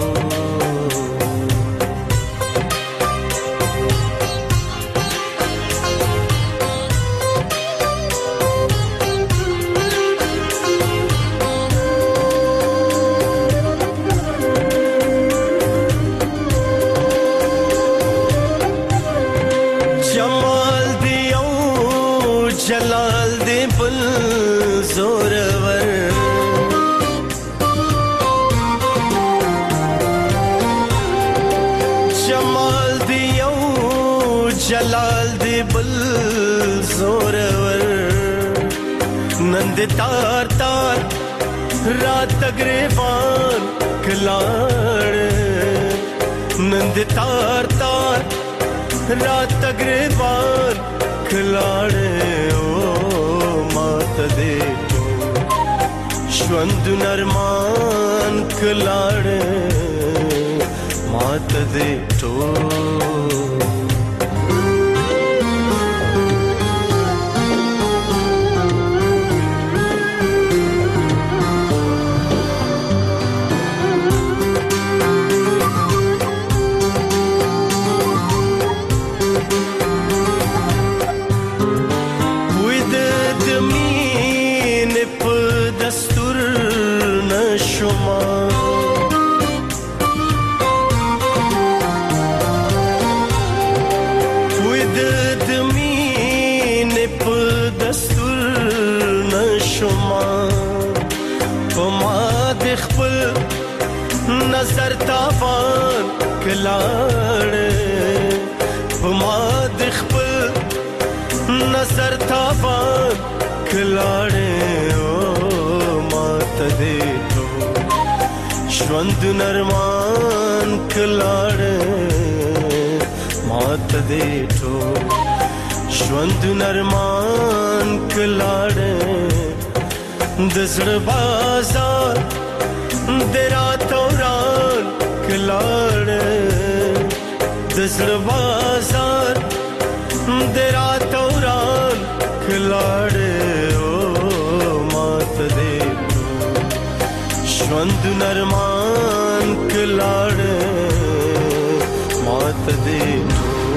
تار تار رات گریبان کلاڑ نند تار تار رات گریبان کلاڑ او مات دے تو ژوند نرمان کلاڑ مات دے تو نظر تاوان کلاړ ما د خپل نظر تاوان کلاړ او ما ته دې تو ژوند نرمان کلاړ ما ته دې تو ژوند نرمان کلاړ د زړه بازار درا توران کلاړ د زړه بازار درا توران کلاړ او مات دې ژوند نرمان کلاړ مات دې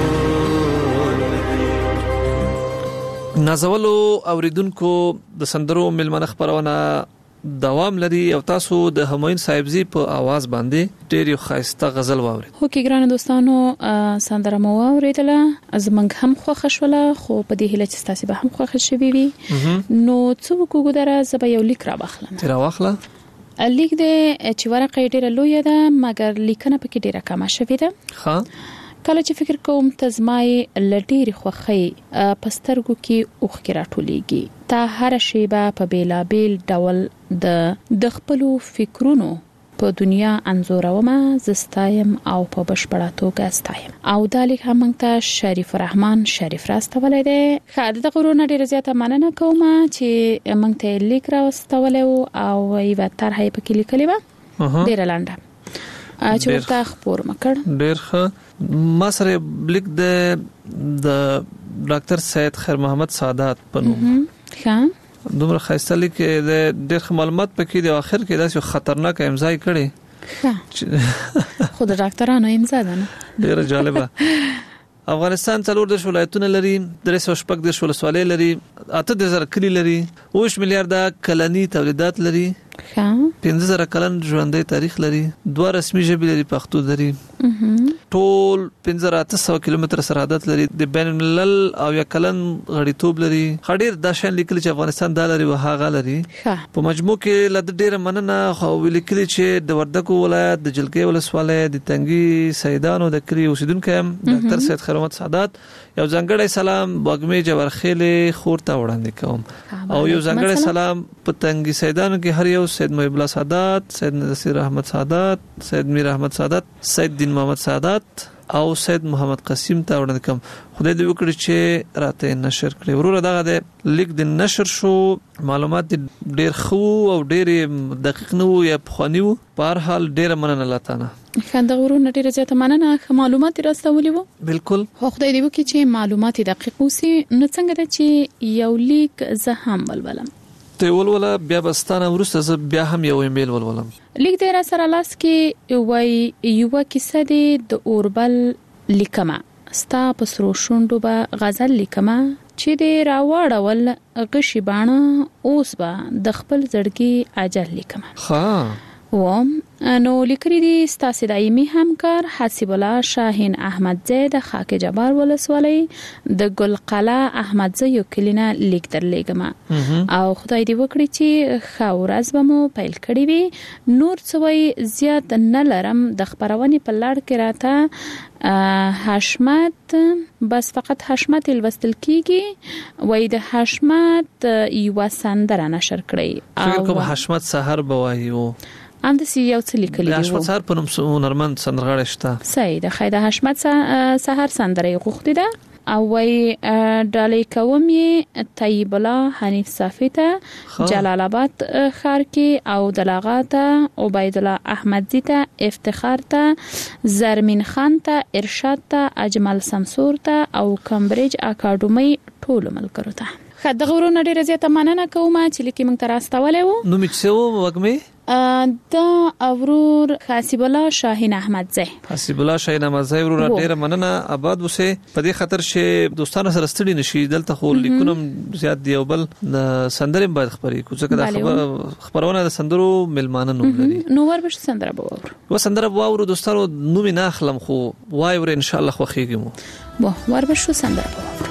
نازولو اوریدونکو د سندرو ملمنه خبرونه دوام لري او تاسو د همایون صاحبزي په आवाज باندې ډېر یو خاصه غزل واوري
هو کې ګران دوستانو سندره مو واوریدله زمنګ هم خوښ شوله خو په دې هله چې تاسو به هم خوښ شوي وي نو څو وګورئ دره زبې یو لیک را بخلم
را واخله
لیک دې چې ورقه ډېره لوی ده مګر لیکنه پکې ډېره کمه شوې ده
ها
کله چې فکر کوم تزمای لډيري خوخي پسترګو کې اوخ کې راټولېږي تا هر شی به په بیلا بیل ډول د د خپل فکرونو په دنیا انزورومه زستایم او په بشپړه توګه استایم او دالک هم ته شریف الرحمن شریف راستولې ده خاله د غرونه ډیره زیاته مننه کوم چې مونږ ته لیک راستولې او ایو تر هي په کې لیکلې و ډیره لانده چې ورته خبر مکړ
ډیر ښه ما سره لیک د د ډاکټر سید خیر محمد سادات پنوم
ښه
دومره خاصه لیک د ډېر معلومات پکې د اخر کې داسې خطرناک امضا کړي
ښه خو د ډاکټرانو امضا ده نه
ډېر جالبه افغانستان څلور د ولایتونه لري درې سوه شپږ د ولسوالۍ لري اته د زر کلی لري اووه میلیارډ کلنی تولیدات لري
ښه
پنځه زره کلن ژوندۍ تاریخ لري دوه رسمي ژبې لري پښتو لري ټول پنځه زره اته سوه کیلومتر سرحد لري د بین الملل او یا کلن غړیتوب لري خډیر د شان لیکل چې افغانستان د لري وهغه لري په مجموع کې لد ډیر مننه خو لیکل چې د وردګو ولایت د جلګي ولسوالۍ د تنګي سیدانو د کلی اوسیدونکو ډاکټر سید خیرمحمد سعادت یو ځانګړی سلام باغمې جوړخېلې خورته وړاندې کوم او یو ځانګړی سلام په تنګي سیدانو کې هر یو سید محب الله سعادت سید نصیر احمد سعادت سید میر احمد سعادت سید دین محمد سعادت او سید محمد قاسم ته وړاندې کوم خدای دې وکړي چې راته نشر کړي وروره دغه د لیک د نشر شو معلومات ډېر خو او ډېر دقیق نه یا پخوانی وو په هر حال ډېر مننه لاتانه
خنده ورونه ډېر زیاته مننه معلومات راستولي وو
بالکل
خو خدای دې وکړي چې معلومات دقیق وسی نو څنګه ده چې یو لیک زه هم ولولم
ته ولوله بیا بستانه ورسته بیا هم یو ایمیل ولولم
لیک دې را سره لاس کې وای یو کیسه دې د اوربل لیکما ستا په سرو شونډو به غزل لیکما چې دې راوړول غشي باڼه اوس به د خپل زړګي اجل لیکما
ها
وم نو لیکري دي ستاسو دایمي همکار حسیب الله شاهین احمد زید خاک جبار ولسوالۍ د ګلقلا احمد زیو کلینا لیک درلېګما او خدای دې وکړي چې خاورز به مو پیل کړی وي نور څوي زیات نه لرم د خبرونې په لړ کې راته حشمت بس فقط حشمت الوستل کیږي وای د حشمت یو سندره نشر کړی
او کوم حشمت سحر بوایو
ام د سی یو څه لیکلی
دی حشمت سحر په نوم هنرمند سندرغاړی شته
صحیح ده خیده حشمت سحر سندره غوښتي ده او وای ډالې کوم یې طیب الله حنیف صافی ته جلال آباد ښار کې او دلاغات عبید الله احمدزی ته افتخار ته زرمین خان ته ارشاد ته اجمل سمسور ته او کمبریج اکاډمي ټول ملګرو ته خدغه ورونه ډیره زیاته مننه کوم چې لیکي موږ تر راستولې وو
نو مې څه وګمه
دا اورور حسیب الله شاهین احمد زی
حسیب الله شاهین احمد زی ورور ډیره مننه آباد وسه په دې خاطر چې دوستانو سره ستړي نشي دلته خو لیکونم زیات دی او بل د سندرې باید خبرې کو ځکه دا خبر خبرونه د سندرو ملمانه نوم لري
نو وربش سندره باور
و سندره باور دوستانو نو مې نه اخلم خو وای ور ان شاء الله خو خېږم
واه وربش سندره باور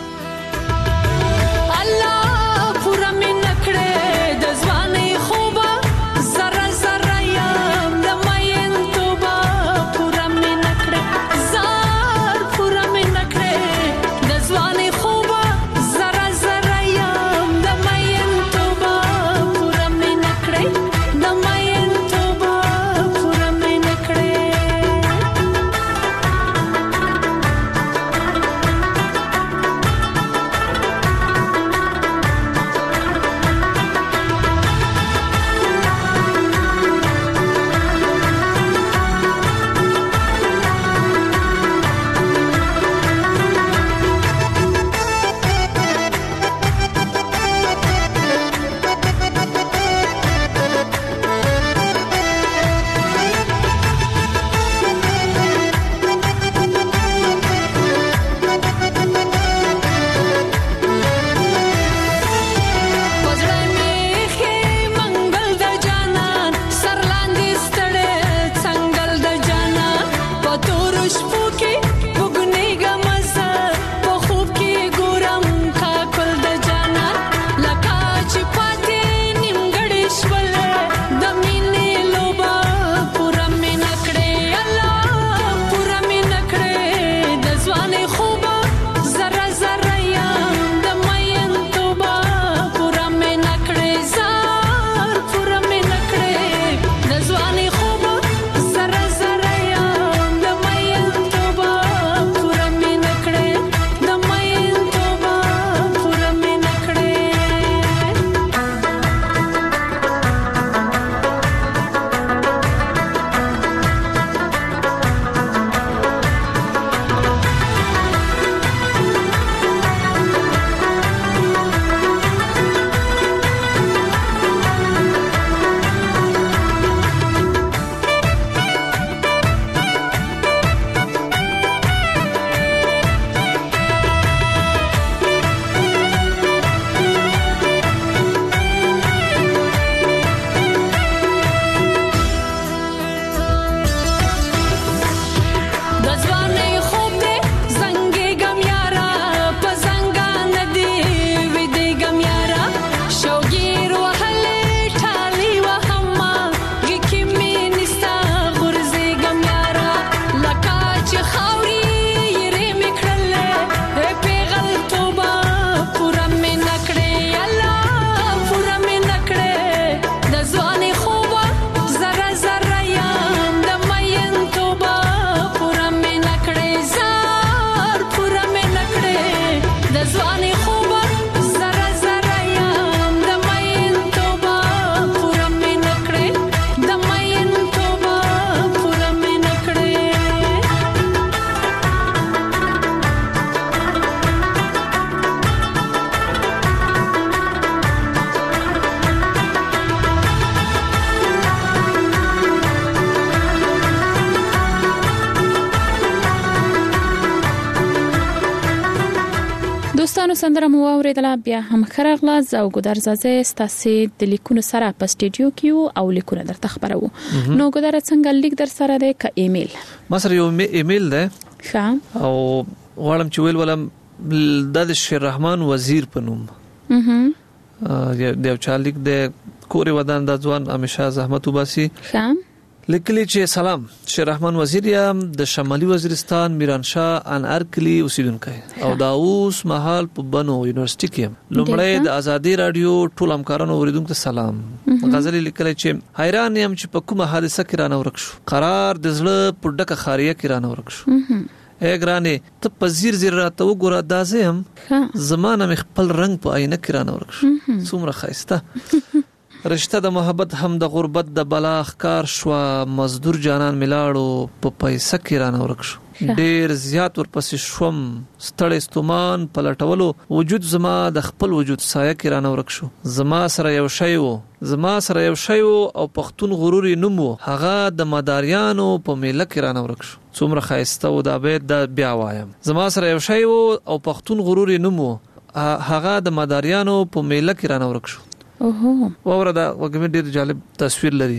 دوستانو سندره مو اوریدله بیا هم خرغلا زو ګدر زازه ستاسو د لیکونو سره په سټډیو کې او لیکونه درته خبرو نو ګدر څنګه لیک در سره ده ک ایمیل
ما سره یو ایمیل ده
ښه
او غواړم چې ویل ولم د شیر رحمان وزیر په نوم اها د یو چا لیک د کوري ودان د ځوان همیشه زحمت وباسي
ښه
لیکلی چې سلام شیر رحمان وزیر یم د شمالي وزیرستان میرانشاه انارکلی اوسیدونکی او دا اوس مهال په بنو یونیورسيټي کې لومړی د ازادي رادیو ټول همکارانو اوریدونکو ته سلام غزل لیکلی چې حیران یم چې په کومه حادثه کې رانه ورک شو قرار د زړه په ډکه خاریه کې رانه ورک شو اے ګرانه ته په زیر زیر راته وګوره دازه هم زمانه مخ خپل رنگ په آینه کې رانه ورک شو څومره خایسته رشتہ د محبت هم د غربت د بلاغ کار شو مزدور جانان ملاړو په پیسې کې رانه ورک شو ډیر زیات ورپسې شوم ستړی استومان پلټولو وجود زما د خپل وجود سایه کې رانه ورک شو زما سره یو شی وو زما سره یو شی وو او پښتون غرور نوم وو هغه د مداریانو په میله کې رانه ورک شو څومره خایسته و دا به د بیا وایم زما سره یو شی وو او پښتون غرور نوم وو هغه د مداریانو په میله کې رانه ورک شو
اوه
ووردا وګمه ډیر جالب تصویر لري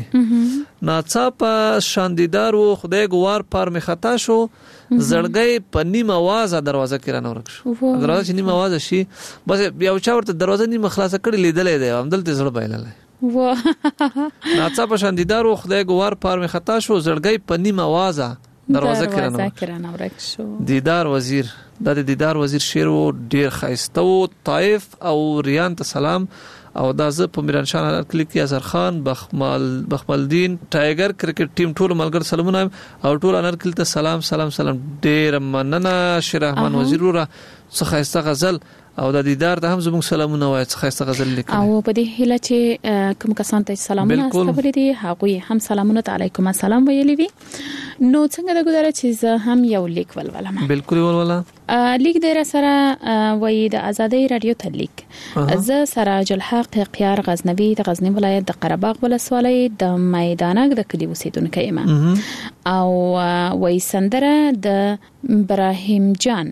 ناڅاپه شاندیدار و خدای ګوار پر می خطا شو زړګي په نیم आवाज دروازه کې رانه ورک شو دروازه چې نیم आवाज شي بس بیا چا ورته دروازه نیم خلاصه کړي لیدلې ده همدلته زړه بایلله
واه
ناڅاپه شاندیدار و خدای ګوار پر می خطا شو زړګي په نیم आवाज دروازه کې رانه ورک شو دیدار وزیر د دیدار وزیر شیر و ډیر خایسته و طائف او ریان ته سلام او دا زه په میرانشاه انارکلی کې اظهر خان بخمل بخملدین ټایګر کرکټ ټیم ټول ملګر سلامونه او ټول انارکلی ته سلام سلام سلام ډیر مننه شیر رحمان وزیر را څه خایسته غزل او د دیدار ته هم زموږ سلامونه وایي څه خایسته غزل لیکل
او په دې هله چې کوم کسان ته سلامونه استقبال دي هغه هم سلامونه علیکم السلام ویلي وي نو څنګه د ګذاره چې زه هم یو لیک ولولم
بالکل ولولا
لیک د سره وای د ازادي رادیو ته لیک زه سراج الحق قیار غزنوي د غزنی ولایت د قره باغ ولسوالۍ د میدانک د کلی اوسیدونکو یم او وای سندره د ابراهیم جان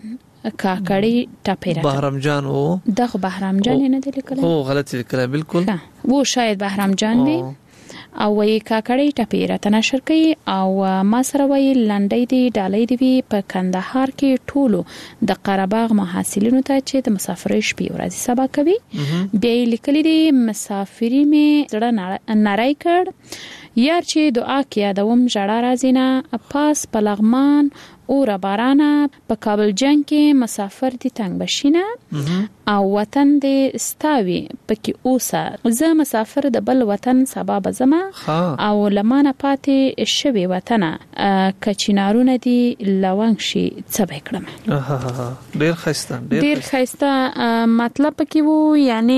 کاکړی ټاپیرا
بهرام جان او
دغه بهرام جان نه دی لیکل
او غلطی لیکل بالکل
وو شاید بهرام جان وي او وی کاکړی ټاپیرا تنشر کوي او ما سره وی لنډۍ دی ډالۍ دی په کندهار کې ټولو د قره باغ محاصلینو ته چې د مسافرۍ شپې ورځي سبا کوي بیا لیکلي دی مسافری می زړه نړۍ کړ یار چې دعا کیا دوم جړه راځینا پاس په لغمان او را بارانه په کابل جنگ کې مسافر دي تنگ بشینه او وطن دې ستاوي پکې اوسه زه مسافر د بل وطن سبب زما او لمانه پاتې شوی وطن کچینارونه دي لونګ شي څه وکړم
ډیر خسته
ډیر خسته مطلب کې وو یعنی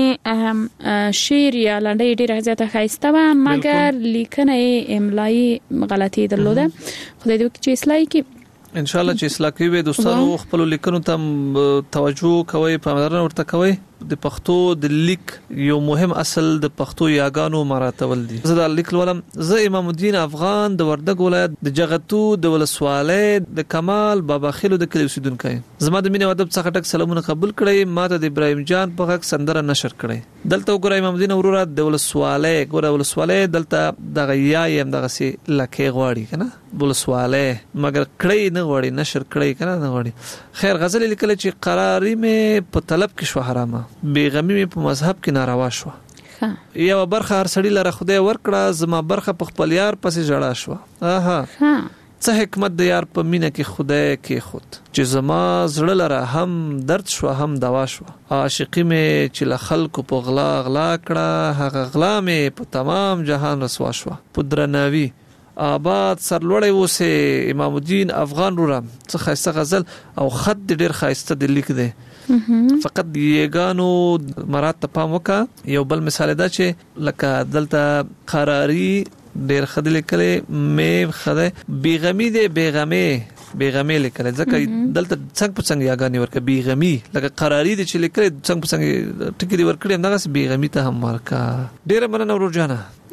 شعر یا لنډۍ ډیر زیاته خسته و مګر لیکنه املایی غلطي درلوده خدای دې چې اصلاحي کې
ان شاء الله چې اصلاح کوي دوستانو خپل لیکنو ته توجه کوي پاملرنه ورته کوي د پښتو د لیک یو مهم اصل د پښتو یاګانو مراتب دي زه د لیک ولم زه امام الدین افغان د وردګ ولایت د جغتو د ولسوالۍ د کمال بابا خیلو د کلی اوسیدونکو زما د مینه ادب څخه ټک سلامونه قبول کړئ ماته د ابراهیم جان په غږ سندره نشر کړئ دلته وګورئ امام الدین اورورا د ولسوالۍ ګوره ولسوالۍ دلته د غیاي هم دغه سي لکه غواړي کنه ولسوالۍ مګر کړئ نه غواړي نشر کړئ کنه نه غواړي خیر غزل لیکل چې قراری مې په طلب کې شو حرامه بیغمی می په مذهب کې ناروا شو ها یو برخه هر سړی لره خدای ورکړه زما برخه په خپل یار پسې جړا شو اها
ها
څه حکمت د یار په مینه کې خدای کې خود چې زما زړه لره هم درد شو هم دوا شو عاشقی می چې له خلکو په غلا غلا کړه هغه غلا می په تمام جهان رسوا شو پدرناوی آباد سرلوړی وسه امام الدین افغان رورم څه خاصه غزل او خط ډیر خاصه د لیک دی فقط یګانو مراد ته پام وکا یو بل مثال دا چې لکه دلته قراری ډیر خدل کله مې خده بیغمی دی بیغمی بیغمی لیکل ځکه دلته څنګه په څنګه یاګانی ورکه بیغمی لکه قراری دی چې لیکل څنګه په څنګه ټکی دی ورکړي همدغه بیغمی ته هم ورکا ډیر مننه ورور جانا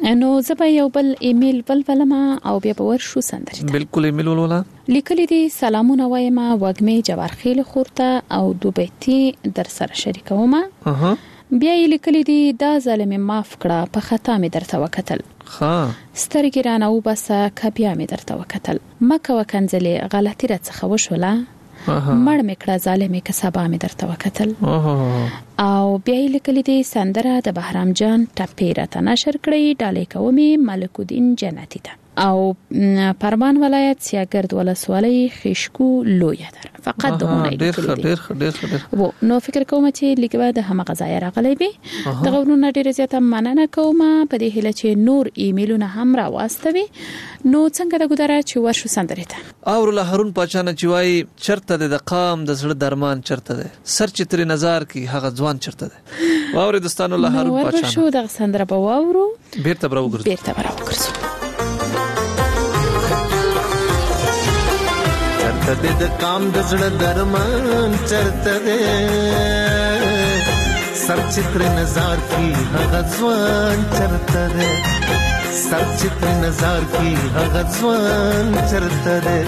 نو زبا یو بل ایمیل بل بلما او بیا باور شو سندري
بالکل ایمیل ولولا
لیکلي دي سلامونه وایم وګمې جوارخیل خورته او دوبېتی در سره شریکوم اها بیا یې لیکلي دي دا ظالم معاف کړه په خطا مې درته وکتل ها سترګې رانه وبسه کبیا مې درته وکتل مکه وکنځلې غلطی را څخه وشوله مړ مې کړه ظالمې که سبا مې درته وکتل او بیا یې لیکلي دي سندره د بهرام جان ټپې راته نشر کړی ډالۍ کومې ملک الدین جنتی ته او پروان ولایت سیاګرد ولسوالۍ خشکو لویه در فقط دونه
ډېر ډېر ډېر
وو نو فکر کوم چې لیکبه د هم غځای راغلی وي د غوونو ډېر زیاته مننه کوم په دې هله چې نور ایمیلونه هم را واستوي نو څنګه د ګدارا چې ورشو سندري ته
او له هارون پاچانه چې وای چرته د قام د زړه درمان چرته ده سر چې تر نظر کی هغه ځوان چرته ده واوري دوستانو له هارون پاچانه
نو ورشو د سندره په واورو
بیرته برو ګرځي
بیرته برو ګرځي
چرته د کام د زړه درمان چرته ده سر چتر نظر کی هغه ځوان چرته ده سر چتر نظر کی هغه ځوان چرته ده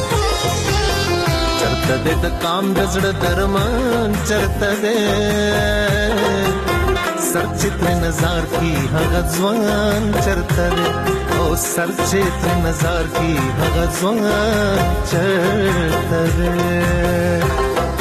چرته د کام د زړه درمان چرته ده سر چتر نظر کی هغه ځوان چرته ده او سر چتر نظر کی هغه ځوان چرته ده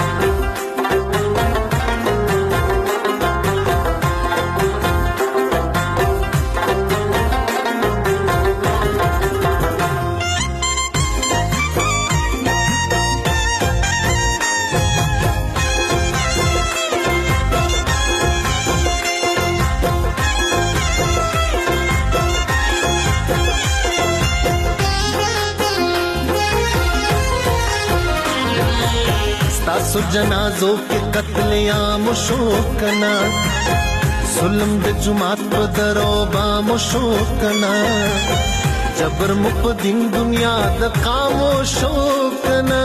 سو جنازو کے قتل عام شوکنا ظلم د جماعت په درو با مشوکنا جبر مقدم دنیا د قام شوکنا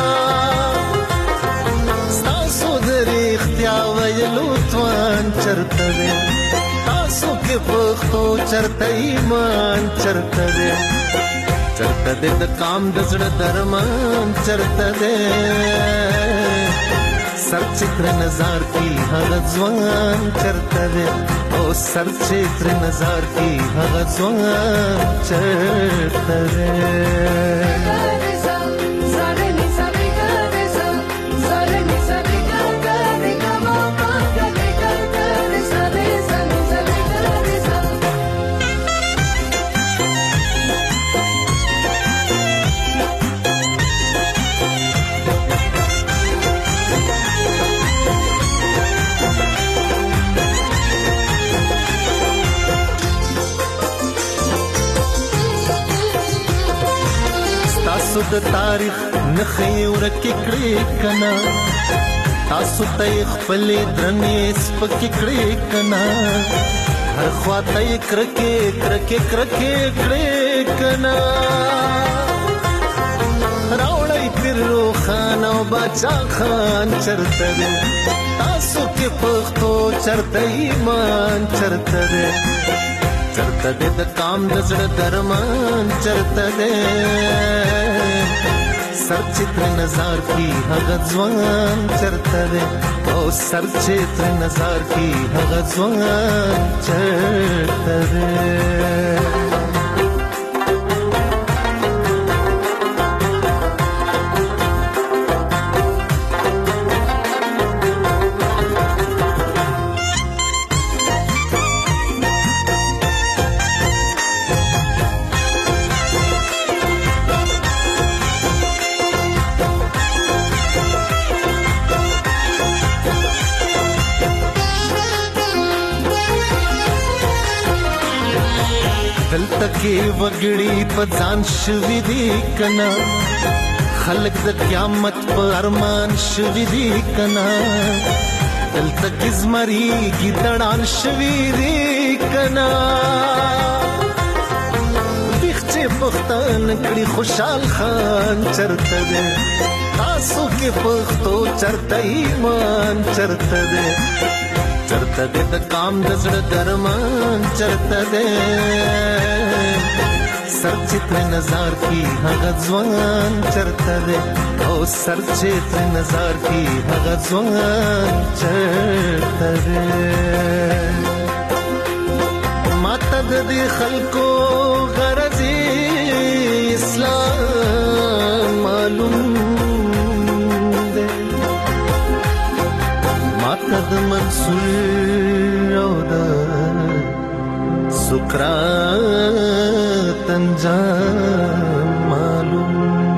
تاسو در اختیار ویلو توان چرته ده تاسو کې پختو چرته ایمان چرته ده چرته د کام د زړه درمان چرته ده سر چتر نظر کی هغه ځوان چرته ده او سر چتر نظر کی هغه ځوان چرته ده تاسو د تاریخ نخې ورکې کړې کنا تاسو ته خپل درنې سپکې کړې کنا هر خواته کرکې کرکې کرکې کړې کنا راوړی پیرو خان او بچا خان چرته ده تاسو کې پښتو چرته ایمان چرته ده چرته ده د کام د زړه درمان چرته ده سر چتر نظر کی هغه ځوان چرته ده او سر چتر نظر کی هغه ځوان چرته ده دلته وګړي په ځان شوي دي کنا خلک د قیامت په ارمان شوي دي کنا دلته زمري ګیدړان شوي دي کنا بخچه پختان کړي خوشحال خان چرته ده تاسو کې پختو چرته ایمان چرته ده چرته د کام د زړه درمان چرته ده سر چې تر نظر کی هغه ځوان چرته ده او سر چې تر نظر کی هغه ځوان چرته ده ماته د دې خلکو غرضی اسلام معلوم ده ماته د منصور او د سقراط انجام معلوم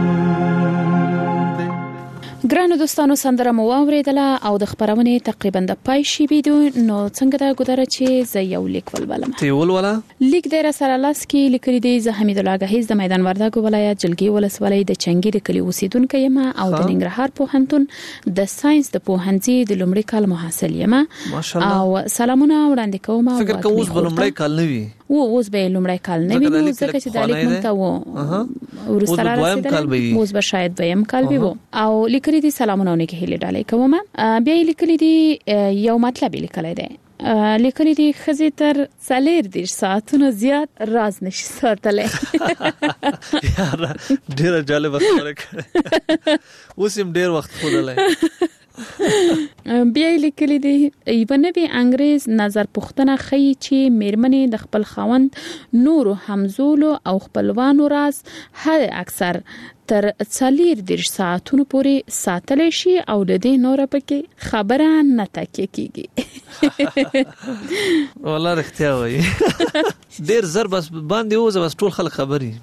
ګرانو دوستانو سندره مو واوریدله او د خبرونه تقریبا د پای شي ویډیو نو څنګه دا ګذره چې ز یو لیک ولولم
تی ولولا
لیک د رسول الله سکی لیکري دی زه حمید الله غهیز د میدان وردګ ولایت جلګي ولسوالۍ د چنګي د کلی اوسیدونکو یم او د ننګرهار پوهنتون د ساينس د پوهنځي د لومړي کال محصل یم او سلامونه وړاندې کوم او
فکر کوم اوس لومړی کال نه وي
و اوس به لومړی کال نه وي نو ځکه چې د لیک مونږ ته و ورسره راځي اوس به شاید دویم کال وي او لیکري دي سلامونه نه کې هلي ډالې کوم بیا لیکلي دي یو مطلب لیکلی دی لیکلي دي خزي تر سالیر دي ساعتونو زیات راز نشي ساتلې
یار ډیر جالب خبره کړې اوس هم ډیر وخت خوللای
بیا لیکلي دي ایبنه به انګريز نظر پښتنه خي چې میرمنې د خپل خوند نور همزولو او خپلوانو راز هر اکثر تر څلیر دیرش ساعتونو پورې ساتل شي او د دې نور پکې خبره نه تکي کیږي
والله رښتیا وایي ډیر زر بس باندې اوس بس ټول خلک خبري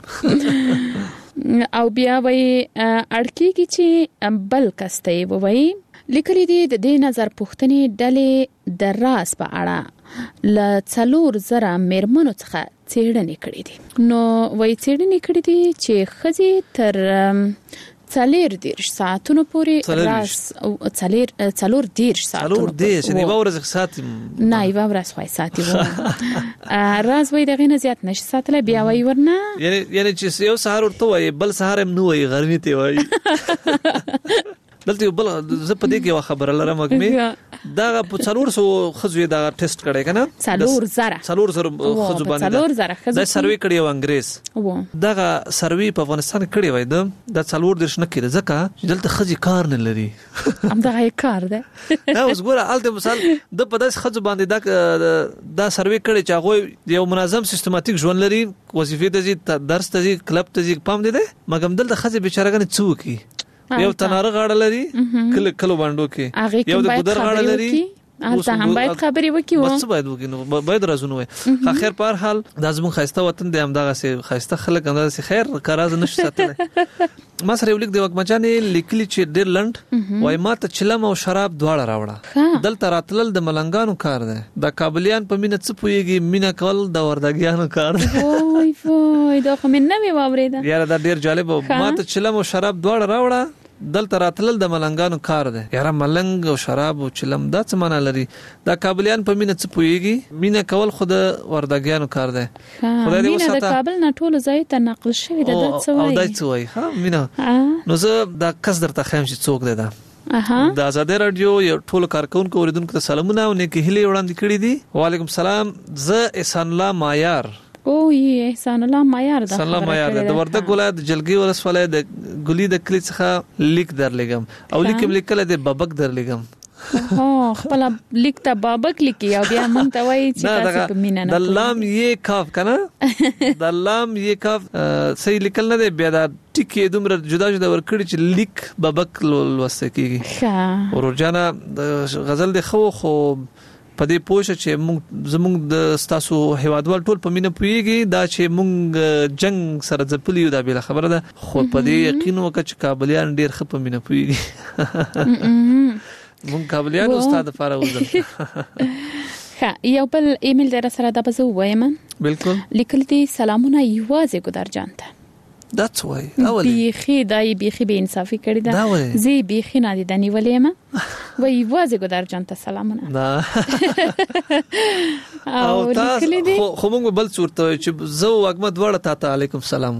او بیا وایي اړکیږي چې بل کسته وایي لیکلي دي د دې نظر پوښتنې ډلې د راس په اړه ل څلور زره میرمنو څخه څېړنې کړې دي نو وایي څېړنې کړې دي چې خزي تر څلور دیرش ساعتونو پورې راس او څلور څلور دیرش ساعتونو
څلور دیرش نه باور ساعت
نه یو ورځ خوای ساعت و راز وایي دغه نه زیات نشي ساتل بیا وایي ورنه
یعنی یعنی چې یو سهار ورته وایي بل سهار هم نو وایي غرمې ته وایي دلته بل زه په دې کې خبره لرم مګمې دا په څلور سو خزوی دا ټیسټ کړي کنه
څلور زره
څلور زره خزو باندې
څلور زره خزو
دا سروي کړي و انګريز دا سروي په افغانستان کړي وای دا څلور درش نه کړي ځکه دلته خزي کار نه لري
هم دا کار ده
دا اوس ګوره الته مثال د په داس خزو باندې دا دا سروي کړي چې هغه یو منظم سیستماتیک ژوند لري وظیفه ته درس ته کلب ته پام دي مګم دلته خزي بیچارهګنه څوکي یو تناره غاړه لري کله کله باندې کې یو د ګدر غاړه لري
هلته هم باید خبرې وکړو
بس باید وکړو باید رازونه وي خیر په هر حال د زمون خاصه وطن د هم دغه سي خاصه خلک هم دغه خیر کاراز نشي ساتل ما سره یو لیک دی وک مجانې لیکلی چې ډیر لند وای ما ته چلم او شراب دواړه راوړه دلته راتلل د ملنګانو کار دی د کابلیان په مینه څه پويږي مینه کول د وردګیانو کار دی
وای وای دا خو من نه وی واورېدا
یاره دا ډیر جالب ما ته چلم او شراب دواړه راوړه دلته راتلل د ملنګانو کار دی یاره ملنګ او شراب او چلم دا څه معنی لري دا کابلیان په مینه څه پويږي مینه کول خود وردګیانو کار دی
خدای دې وساته مینه د کابل نه ټول ځای ته نقل شوی د څه وایي
او دا څه وایي ها مینه نو زه دا کس درته خیم چې څوک دی دا
اها
د آزاد رادیو یو ټول کارکونکو اوریدونکو ته سلامونه او نیکی هیله وړاندې کړې دي وعلیکم السلام زه احسان الله مایار
او یې احسان الله مایار ده
احسان الله مایار ده ورته ګولای د جلګي ولسوالۍ د ګولي د کلی څخه لیک درلګم او لیکم لیکل د بابک درلګم
ها خپل لیک ته بابک لیکي او بیا مونږ ته وایي چې تاسو په مینا نه
د لام یې کاف کنه د لام یې کاف صحیح لیکل نه دی بیا د ټکی دومره جدا جدا ورکړي چې لیک بابک لوسته کیږي
ها
ورجانا غزل د خو خو په دې پوښ چې موږ زموږ د ستاسو هیوادوال ټول په مینه پويږي دا چې موږ جنگ سره ځپلیو دا به خبره ده خو په دې یقین وکړه چې کابلیان ډیر خپ په مینه پويږي موږ کابلیان استاد فارغ وزل
ها یو بل ایمیل در سره د بزو وایم
بالکل
لیکل دي سلامونه یوازې ګدار جانته
That's why. اولی
بیخی دای بیخی به انصافی کړی دا زی بیخی نه دي دنی ولیم وای وازه ګدار جانته سلامونه
دا او تاسو خو موږ بل صورت چې زو احمد وړه تا علیکم سلام وای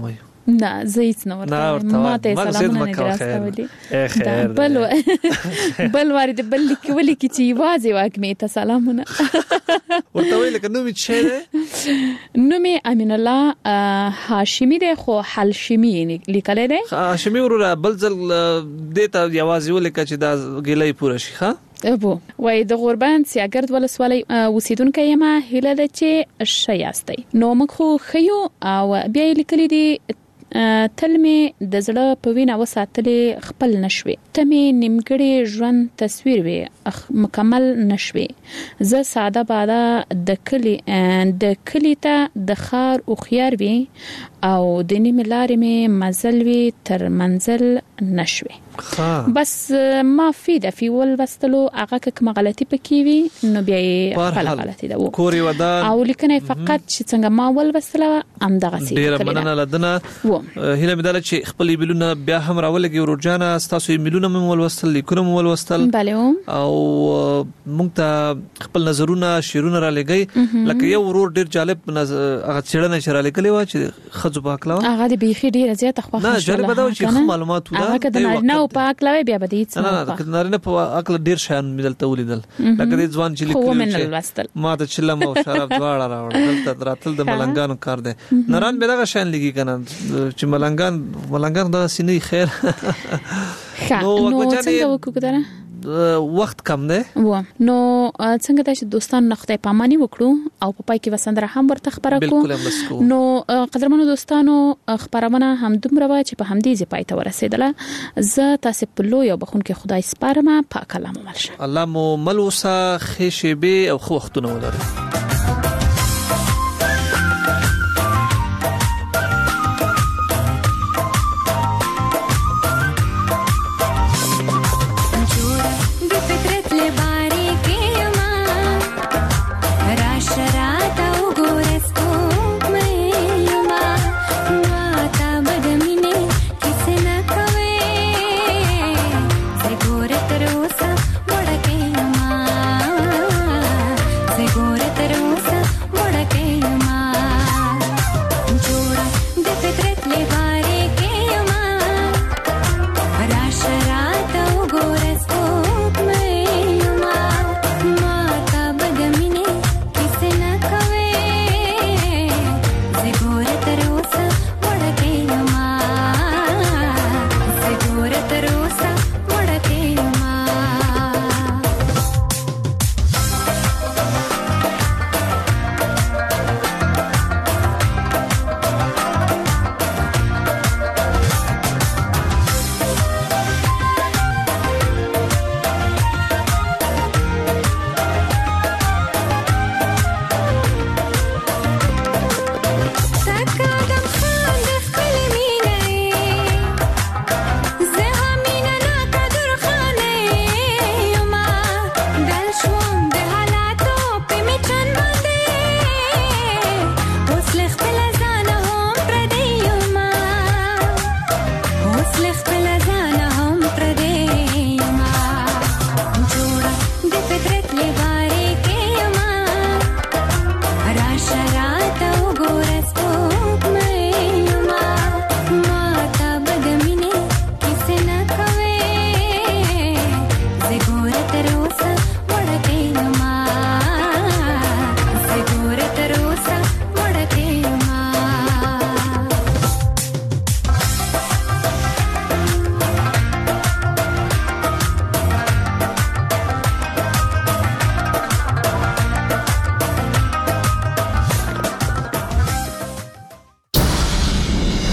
نه زه هیڅ نه ورته ما ته سلامونه نه راستولي
خیر
بل بل وارد بل لیکولي کی چې واځي واکمه ته سلامونه
ورته ویل کنه می چې
نو می امین الله هاشمی ده خو حلشمی لیکل ده
هاشمی ورو بل ځل دته یوازې ولیک چې دا ګلې پوره شي ښا
ابو وای د غوربند سیاګرد ولسوالۍ اوسیدونکو یم هله د چې شیاستي نو موږ خو خيو او بیا لیکلي دي تلمه د زړه په وینا وساتلې خپل نشوي تمه نیمګړي ژوند تصویر وي مکمل نشوي زه ساده باده د کلی د کلی ته د خار او خيار وي او د نیمه لارې می مزل وي تر منزل نشوي بس ما في د فی ول وستلو هغه کوم غلطي پکې وي نو بیا خپل غلطي ده
کوري ودان
او لیکنه فقط چې څنګه ما ول وستله ام دغه سي
ډیر مننه لدنه هله مداله چې خپل ایمیلونه بیا هم راولګي ورجانه تاسو ایمیلونه مې ول وستل لیکونه مې ول وستل
بله
او مونږ ته خپل نظرونه شیرونه را لګي لکه یو ورور ډیر جالب هغه چړنه شرا لګلې و چې خځو پاکلاو
هغه د بیخي ډیر زیات خو
نه جالب دا چې معلومات
ولا پاک لوي بیا به هیڅ
نه نه کنارینه په عقل ډیر شان مدلته ولیدل لکه د ځوان چې لیکل ما ته چلم او شراب دواړه راوړل دلته راتل د ملنګانو کار دی نران به دا شان لګي کنه چې ملنګان ملنګان دا سینې خیر
نو څنګه وکړه
وخت کم دی
و نو څنګه چې دوستان نقطه پامانی وکړو او په پای کې وسندره هم ورته خبره کو نو قدرمنو دوستانو خبرونه هم دومره و چې په همدې ځای پای ته ورسېدله زه تاسو په لوی او بخون کې خدای سپارم پاک الله مو مل شه
الله مو مل وسه خېشبه او خو وختونه ولري